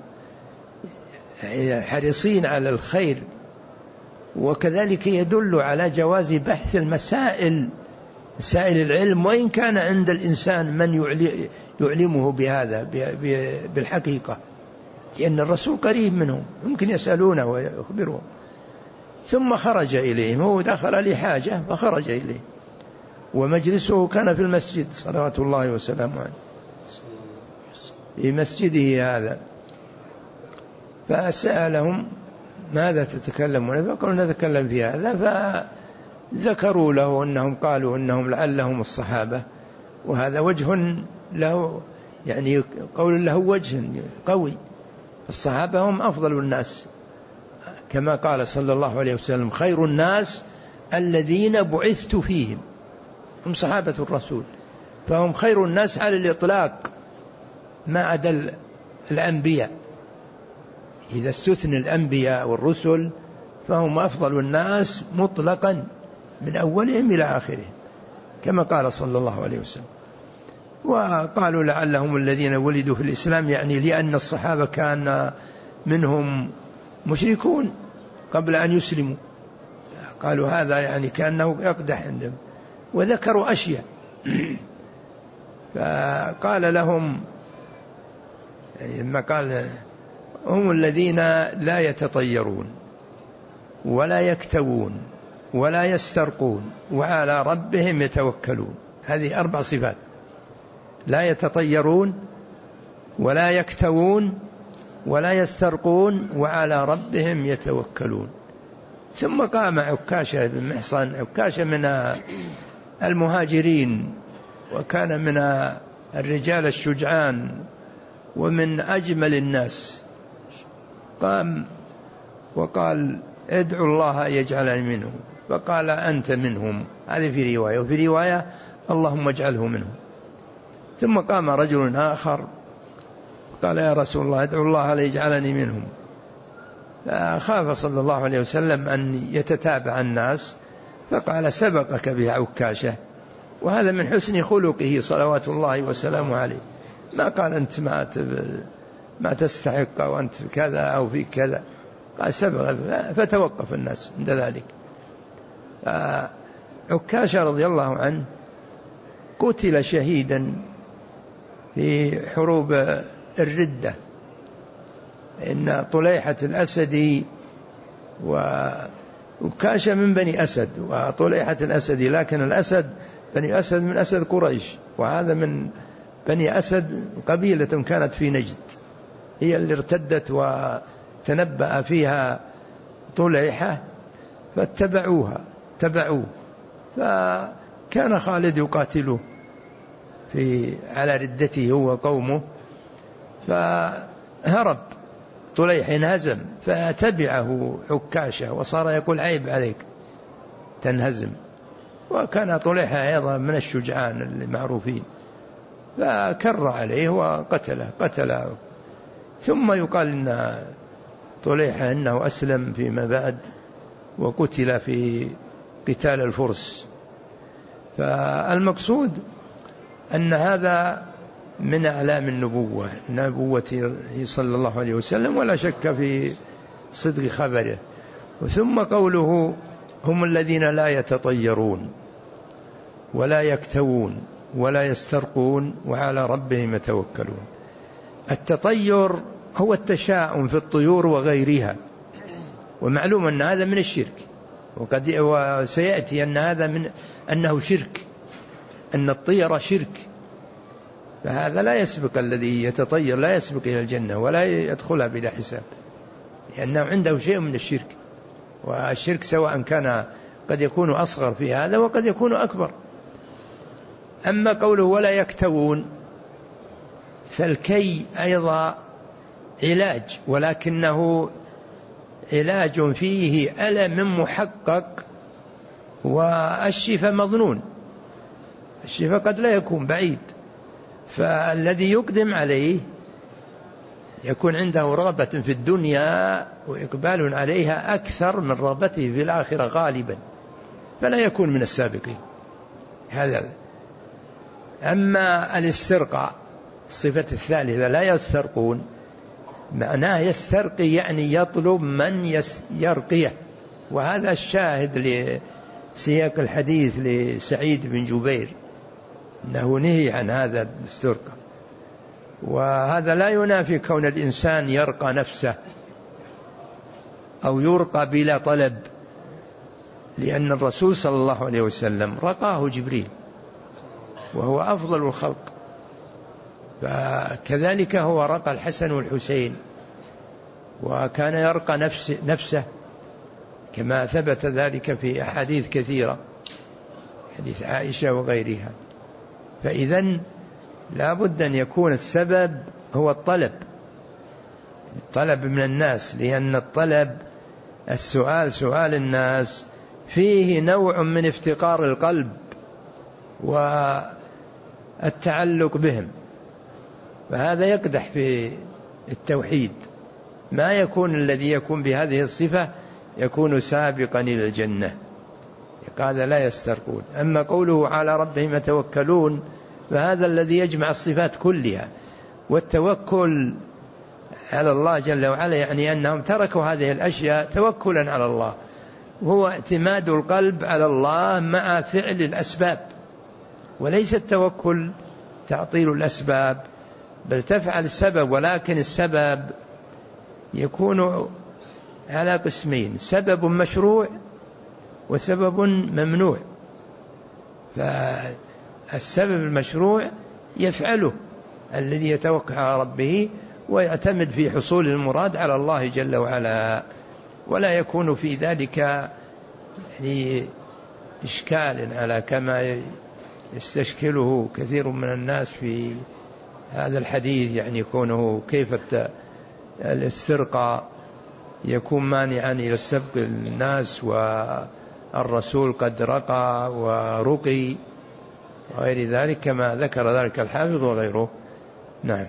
حريصين على الخير، وكذلك يدل على جواز بحث المسائل، مسائل العلم، وإن كان عند الإنسان من يعلمه بهذا بالحقيقة، لأن الرسول قريب منهم ممكن يسألونه ويخبرهم. ثم خرج إليهم، هو دخل لحاجة فخرج إليه، ومجلسه كان في المسجد صلوات الله وسلامه عليه، في مسجده هذا. فسألهم: ماذا تتكلمون؟ فقالوا: نتكلم في هذا. فذكروا له أنهم قالوا أنهم لعلهم الصحابة، وهذا وجه له، يعني قول له وجه قوي. الصحابة هم أفضل الناس، كما قال صلى الله عليه وسلم: خير الناس الذين بعثت فيهم. هم صحابة الرسول، فهم خير الناس على الإطلاق ما عدا الأنبياء. إذا استثنى الأنبياء والرسل فهم أفضل الناس مطلقا من أولهم إلى آخرهم، كما قال صلى الله عليه وسلم. وقالوا: لعلهم الذين ولدوا في الإسلام، يعني لأن الصحابة كان منهم مشركون قبل أن يسلموا، قالوا هذا يعني كأنه يقدح عندهم، وذكروا أشياء. فقال لهم لما قال: هم الذين لا يتطيرون ولا يكتوون ولا يسترقون وعلى ربهم يتوكلون. هذه أربع صفات: لا يتطيرون ولا يكتوون ولا يسترقون وعلى ربهم يتوكلون. ثم قام عكاشة بن محصن، عكاشة من المهاجرين، وكان من الرجال الشجعان ومن أجمل الناس، قام وقال: ادعوا الله يجعلني منهم. فقال: أنت منهم. هذه في رواية، وفي رواية: اللهم اجعله منهم. ثم قام رجل آخر قال: يا رسول الله ادعوا الله ليجعلني منهم. فخاف صلى الله عليه وسلم أن يتتابع الناس، فقال: سبقك بها عكاشة. وهذا من حسن خلقه صلوات الله وسلامه عليه، ما قال أنت ما ما تستحق وأنت كذا أو في كذا، قال سبق. فتوقف الناس عند ذلك. عكاشة رضي الله عنه قتل شهيدا في حروب الردة، إن طليحة الأسدي، وعكاشة من بني أسد وطليحة الأسدي، لكن الأسد بني أسد من أسد قريش، وهذا من بني أسد قبيلة كانت في نجد، هي اللي ارتدت وتنبأ فيها طليحة فاتبعوها تبعوه. فكان خالد يقاتله في على ردته هو وقومه، فهرب طليحة، انهزم، فتبعه عكاشة وصار يقول: عيب عليك تنهزم. وكان طليحة أيضا من الشجعان المعروفين، فكر عليه وقتله قتله. ثم يقال إن طليحة إنه أسلم فيما بعد وقتل في قتال الفرس. فالمقصود أن هذا من أعلام النبوة، نبوة صلى الله عليه وسلم، ولا شك في صدق خبره. ثم قوله: هم الذين لا يتطيرون ولا يكتوون ولا يسترقون وعلى ربهم يتوكلون. التطير هو التشاؤم في الطيور وغيرها، ومعلوم أن هذا من الشرك، وقد وسيأتي أن هذا من أنه شرك، أن الطير شرك، فهذا لا يسبق، الذي يتطير لا يسبق إلى الجنة ولا يدخلها بلا حساب، لأنه عنده شيء من الشرك، والشرك سواء كان قد يكون أصغر في هذا وقد يكون أكبر. أما قوله ولا يكتوون، فالكي أيضا علاج، ولكنه علاج فيه ألم محقق، والشفاء مظنون، الشفاء قد لا يكون بعيد، فالذي يقدم عليه يكون عنده رغبة في الدنيا وإقبال عليها أكثر من رغبته في الآخرة غالبا، فلا يكون من السابقين هذا. أما الاسترقاء الصفة الثالثة لا يسترقون، معناه يسترقي يعني يطلب من يرقيه، وهذا الشاهد لسياق الحديث لسعيد بن جبير أنه نهي عن هذا الاسترقاء. وهذا لا ينافي كون الإنسان يرقى نفسه أو يرقى بلا طلب، لأن الرسول صلى الله عليه وسلم رقاه جبريل وهو أفضل الخلق، فكذلك هو رقى الحسن والحسين، وكان يرقى نفس نفسه كما ثبت ذلك في أحاديث كثيرة، حديث عائشة وغيرها. فإذن لا بد أن يكون السبب هو الطلب، الطلب من الناس، لأن الطلب السؤال سؤال الناس فيه نوع من افتقار القلب والتعلق بهم، فهذا يقدح في التوحيد. ما يكون الذي يكون بهذه الصفة يكون سابقا إلى الجنة، هذا لا يسترقون. أما قوله على ربهم يتوكلون، فهذا الذي يجمع الصفات كلها، والتوكل على الله جل وعلا يعني أنهم تركوا هذه الأشياء توكلا على الله، وهو اعتماد القلب على الله مع فعل الأسباب، وليس التوكل تعطيل الأسباب، بل تفعل السبب، ولكن السبب يكون على قسمين: سبب مشروع وسبب ممنوع. فالسبب المشروع يفعله الذي يتوكل على ربه ويعتمد في حصول المراد على الله جل وعلا، ولا يكون في ذلك يعني إشكال على كما يستشكله كثير من الناس في هذا الحديث، يعني يكونه كيف الاسترقاء يكون مانعا إلى السبق الناس والرسول قد رقى ورقي وغير ذلك كما ذكر ذلك الحافظ وغيره. نعم.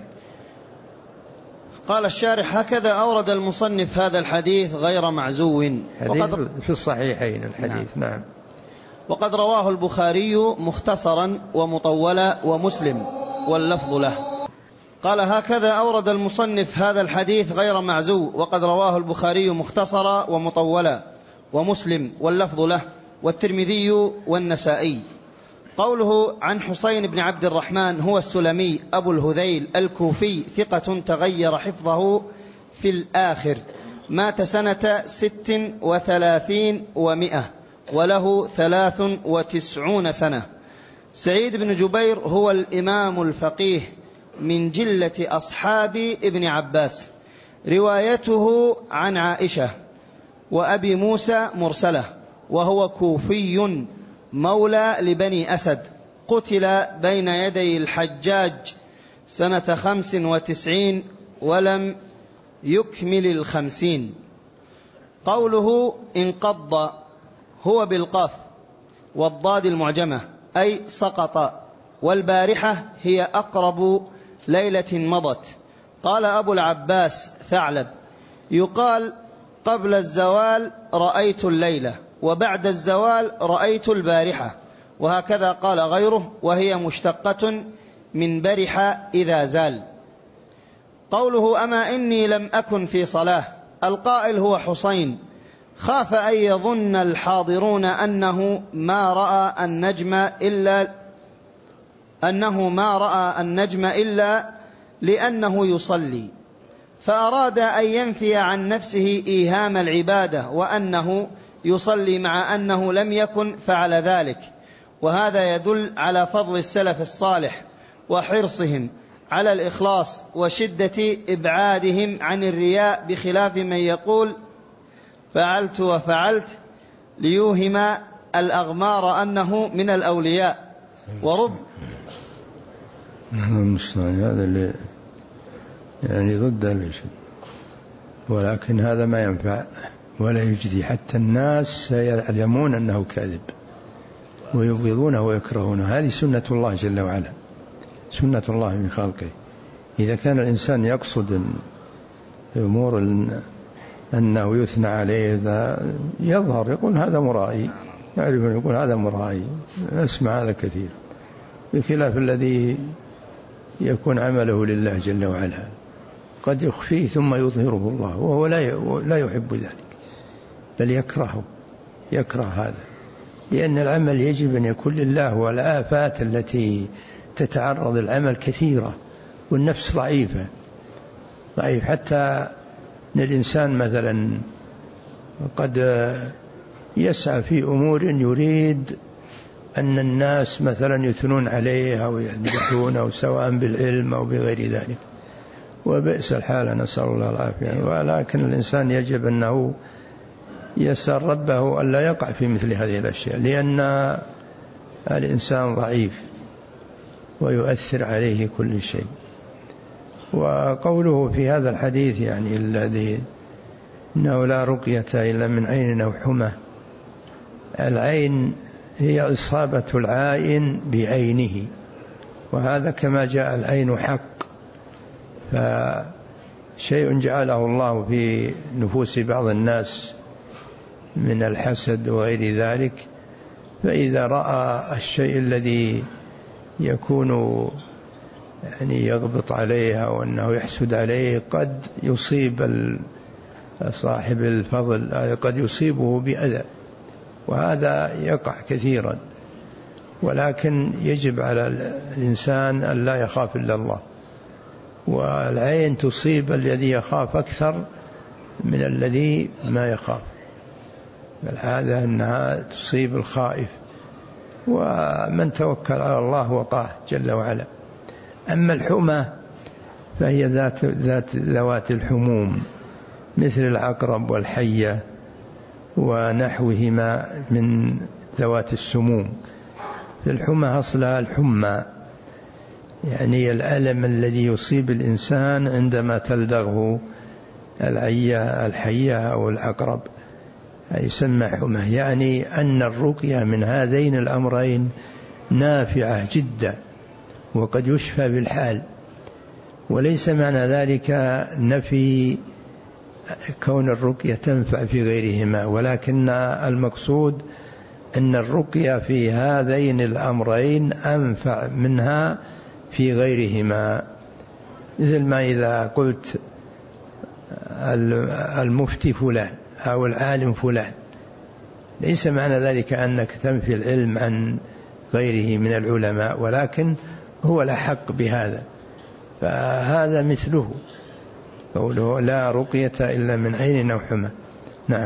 قال الشارح: هكذا أورد المصنف هذا الحديث غير معزو، وقد في الصحيحين الحديث. نعم. نعم. وقد رواه البخاري مختصرا ومطولا ومسلم واللفظ له. قال: هكذا أورد المصنف هذا الحديث غير معزو، وقد رواه البخاري مختصرا ومطولا ومسلم واللفظ له والترمذي والنسائي. قوله عن حسين بن عبد الرحمن هو السلمي أبو الهذيل الكوفي، ثقة تغير حفظه في الآخر، مات سنة ست وثلاثين ومئة وله ثلاث وتسعون سنة. سعيد بن جبير هو الإمام الفقيه من جلة أصحاب ابن عباس، روايته عن عائشة وأبي موسى مرسلة، وهو كوفي مولى لبني أسد، قتل بين يدي الحجاج سنة خمس وتسعين ولم يكمل الخمسين. قوله انقض هو بالقاف والضاد المعجمة أي سقط، والبارحة هي أقرب ليلة مضت. قال أبو العباس ثعلب: يقال قبل الزوال رأيت الليلة، وبعد الزوال رأيت البارحة، وهكذا قال غيره، وهي مشتقة من برح إذا زال. قوله أما إني لم أكن في صلاة، القائل هو حسين خاف أن يظن الحاضرون أنه ما رأى النجم إلا أنه ما رأى النجم إلا لأنه يصلي، فأراد أن ينفي عن نفسه إيهام العبادة وأنه يصلي مع أنه لم يكن فعل ذلك. وهذا يدل على فضل السلف الصالح وحرصهم على الإخلاص وشدة إبعادهم عن الرياء، بخلاف من يقول فعلت وفعلت ليوهم الأغمار أنه من الأولياء. ورب هذا اللي يعني ضد الشيء، ولكن هذا ما ينفع ولا يجدي، حتى الناس يعلمون أنه كاذب ويبغضونه ويكرهونه. هذه سنة الله جل وعلا، سنة الله من خلقه. إذا كان الإنسان يقصد أمور أنه يثنى عليه يظهر يقول هذا مرائي، يعرف يقول هذا مرائي، نسمع هذا كثير، بخلاف الذي يكون عمله لله جل وعلا قد يخفيه ثم يظهره الله، وهو لا يحب ذلك بل يكرهه، يكره هذا، لأن العمل يجب أن يكون لله، والآفات التي تتعرض العمل كثيرة والنفس ضعيفة ضعيف، حتى أن الإنسان مثلا قد يسعى في أمور يريد أن الناس مثلا يثنون عليه أو يمدحونه سواء بالعلم أو بغير ذلك، وبئس الحال، نسأل الله العافية. ولكن الإنسان يجب أنه يسأل ربه ألا يقع في مثل هذه الأشياء، لأن الإنسان ضعيف ويؤثر عليه كل شيء. وقوله في هذا الحديث يعني الذي إنه لا رقية إلا من عين أو حمى، العين هي إصابة العائن بعينه، وهذا كما جاء العين حق، فشيء جعله الله في نفوس بعض الناس من الحسد وغير ذلك، فإذا رأى الشيء الذي يكون يعني يغبط عليه أو أنه يحسد عليه قد يصيب صاحب الفضل، قد يصيبه بأذى، وهذا يقع كثيرا. ولكن يجب على الإنسان أن لا يخاف إلا الله، والعين تصيب الذي يخاف أكثر من الذي ما يخاف، بل هذا أنها تصيب الخائف، ومن توكل على الله وقاه جل وعلا. أما الحمى فهي ذات, ذات ذوات الحموم مثل العقرب والحية ونحوهما من ذوات السموم. الحمى أصلها الحمى، يعني الألم الذي يصيب الإنسان عندما تلدغه العية الحية أو العقرب يسمى حمى. يعني أن الرقية من هذين الأمرين نافعة جدا وقد يشفى بالحال، وليس معنى ذلك نفي كون الرقية تنفع في غيرهما، ولكن المقصود أن الرقية في هذين الأمرين أنفع منها في غيرهما. مثل ما إذا قلت المفتي فلان أو العالم فلان، ليس معنى ذلك أنك تنفي العلم عن غيره من العلماء، ولكن هو الأحق بهذا، فهذا مثله قوله لا رقية إلا من عين أو حمى. نعم.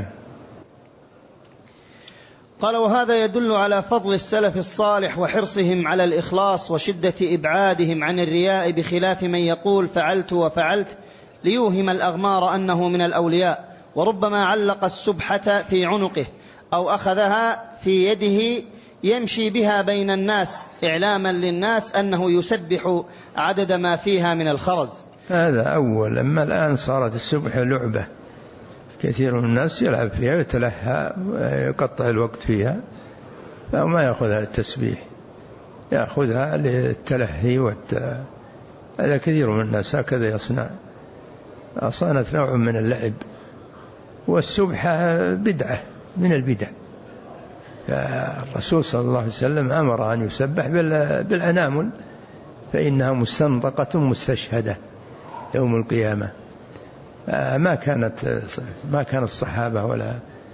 قال وهذا يدل على فضل السلف الصالح وحرصهم على الإخلاص وشدة إبعادهم عن الرياء، بخلاف من يقول فعلت وفعلت ليوهم الأغمار أنه من الأولياء، وربما علق السبحة في عنقه أو أخذها في يده يمشي بها بين الناس إعلاما للناس أنه يسبح عدد ما فيها من الخرز. هذا أول. أما الآن صارت السبحة لعبة، كثير من الناس يلعب فيها ويتلهى ويقطع الوقت فيها، فما يأخذها للتسبيح، يأخذها للتلهي والت... هذا كثير من الناس هكذا يصنع، صارت نوع من اللعب. والسبحة بدعة من البدع، الرسول صلى الله عليه وسلم أمر أن يسبح بالأنامل فإنها مستنطقة مستشهدة يوم القيامة. ما كانت ما كان الصحابة ولا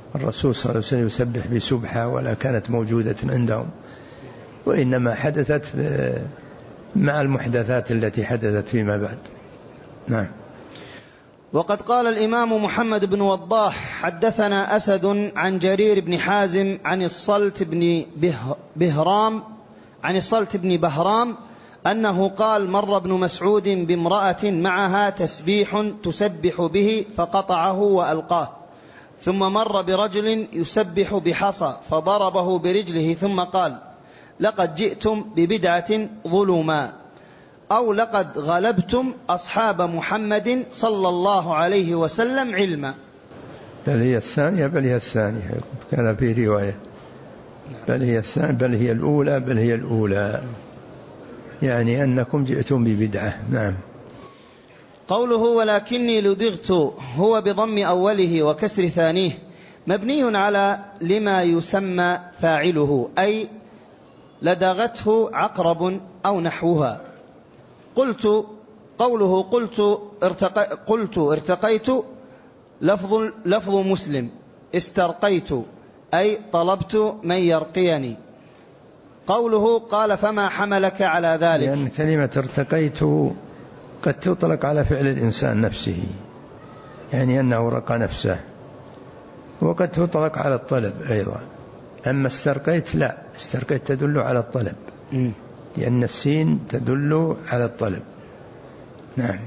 الرسول صلى الله عليه وسلم يسبح بسبحة ولا كانت موجودة عندهم، وإنما حدثت مع المحدثات التي حدثت فيما بعد. نعم. وقد قال الإمام محمد بن وضاح حدثنا أسد عن جرير بن حازم عن الصلت بن بهرام عن الصلت بن بهرام أنه قال مر ابن مسعود بامرأة معها تسبيح تسبح به فقطعه وألقاه، ثم مر برجل يسبح بحصى فضربه برجله ثم قال لقد جئتم ببدعة ظلما، أو لقد غلبتم أصحاب محمد صلى الله عليه وسلم علما. بل هي الثانية بل هي الثانية كان في رواية بل هي الثانية بل هي الأولى بل هي الأولى، يعني أنكم جئتم ببدعة. نعم. قوله ولكني لدغت هو بضم أوله وكسر ثانيه مبني على لما يسمى فاعله، أي لدغته عقرب أو نحوها. قلت قوله قلت, ارتق قلت ارتقيت لفظ, لفظ مسلم، استرقيت أي طلبت من يرقيني. قوله قال فما حملك على ذلك، لأن يعني كلمة ارتقيت قد تطلق على فعل الإنسان نفسه، يعني أنه رقى نفسه، وقد تطلق على الطلب أيضا. أما استرقيت لا، استرقيت تدل على الطلب م. لأن السين تدل على الطلب. نعم.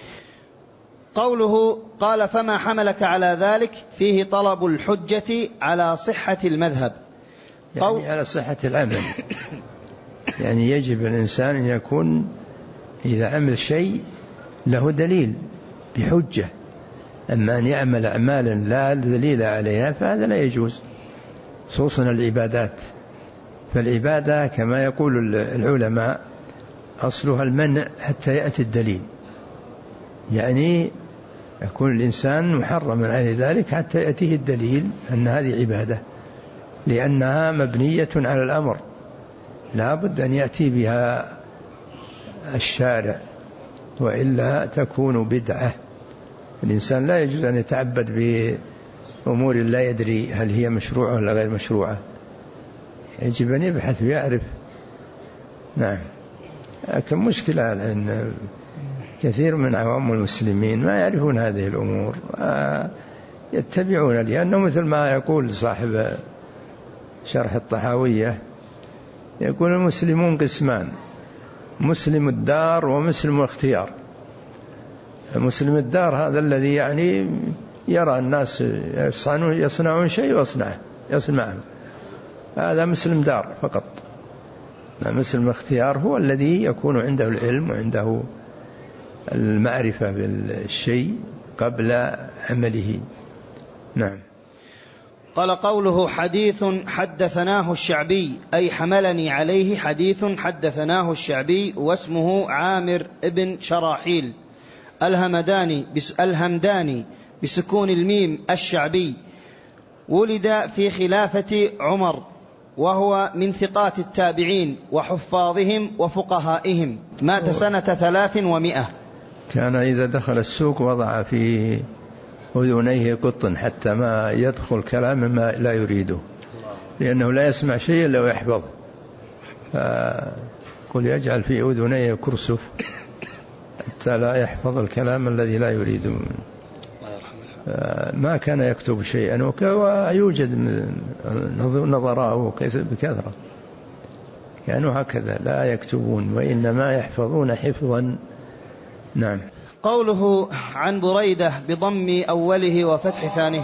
قوله قال فما حملك على ذلك فيه طلب الحجة على صحة المذهب، يعني على صحة العمل. يعني يجب الإنسان أن يكون إذا عمل شيء له دليل بحجة، أما أن يعمل أعمالا لا دليل عليها فهذا لا يجوز، خصوصا العبادات. فالعبادة كما يقول العلماء أصلها المنع حتى يأتي الدليل، يعني يكون الإنسان محرما على ذلك حتى يأتيه الدليل أن هذه عبادة، لأنها مبنية على الأمر لا بد أن يأتي بها الشارع، وإلا تكون بدعة. الإنسان لا يجوز أن يتعبد بأمور لا يدري هل هي مشروعة ولا غير مشروعة، يجب أن يبحث ويعرف. نعم. لكن مشكلة أن كثير من عوام المسلمين ما يعرفون هذه الأمور، يتبعون، لأنه مثل ما يقول صاحب شرح الطحاوية، يقول المسلمون قسمان، مسلم الدار ومسلم الاختيار. مسلم الدار هذا الذي يعني يرى الناس يصنعون شيء ويصنعه يصنعه، هذا مسلم دار فقط. مسلم الاختيار هو الذي يكون عنده العلم وعنده المعرفة بالشيء قبل عمله. نعم. قال قوله حديث حدثناه الشعبي أي حملني عليه حديث حدثناه الشعبي، واسمه عامر ابن شراحيل الهمداني الهمداني بسكون الميم الشعبي، ولد في خلافة عمر، وهو من ثقات التابعين وحفاظهم وفقهائهم، مات سنة ثلاث ومئة. كان إذا دخل السوق وضع في أذنيه قطن حتى ما يدخل كلام ما لا يريده، لأنه لا يسمع شيء إلا ويحفظ. قل يجعل في أذنيه كرسف حتى لا يحفظ الكلام الذي لا يريده. ما كان يكتب شيئا، ويوجد نظراءه بكثرة كانوا هكذا لا يكتبون وإنما يحفظون حفظا. نعم. قوله عن بريدة بضم أوله وفتح ثانيه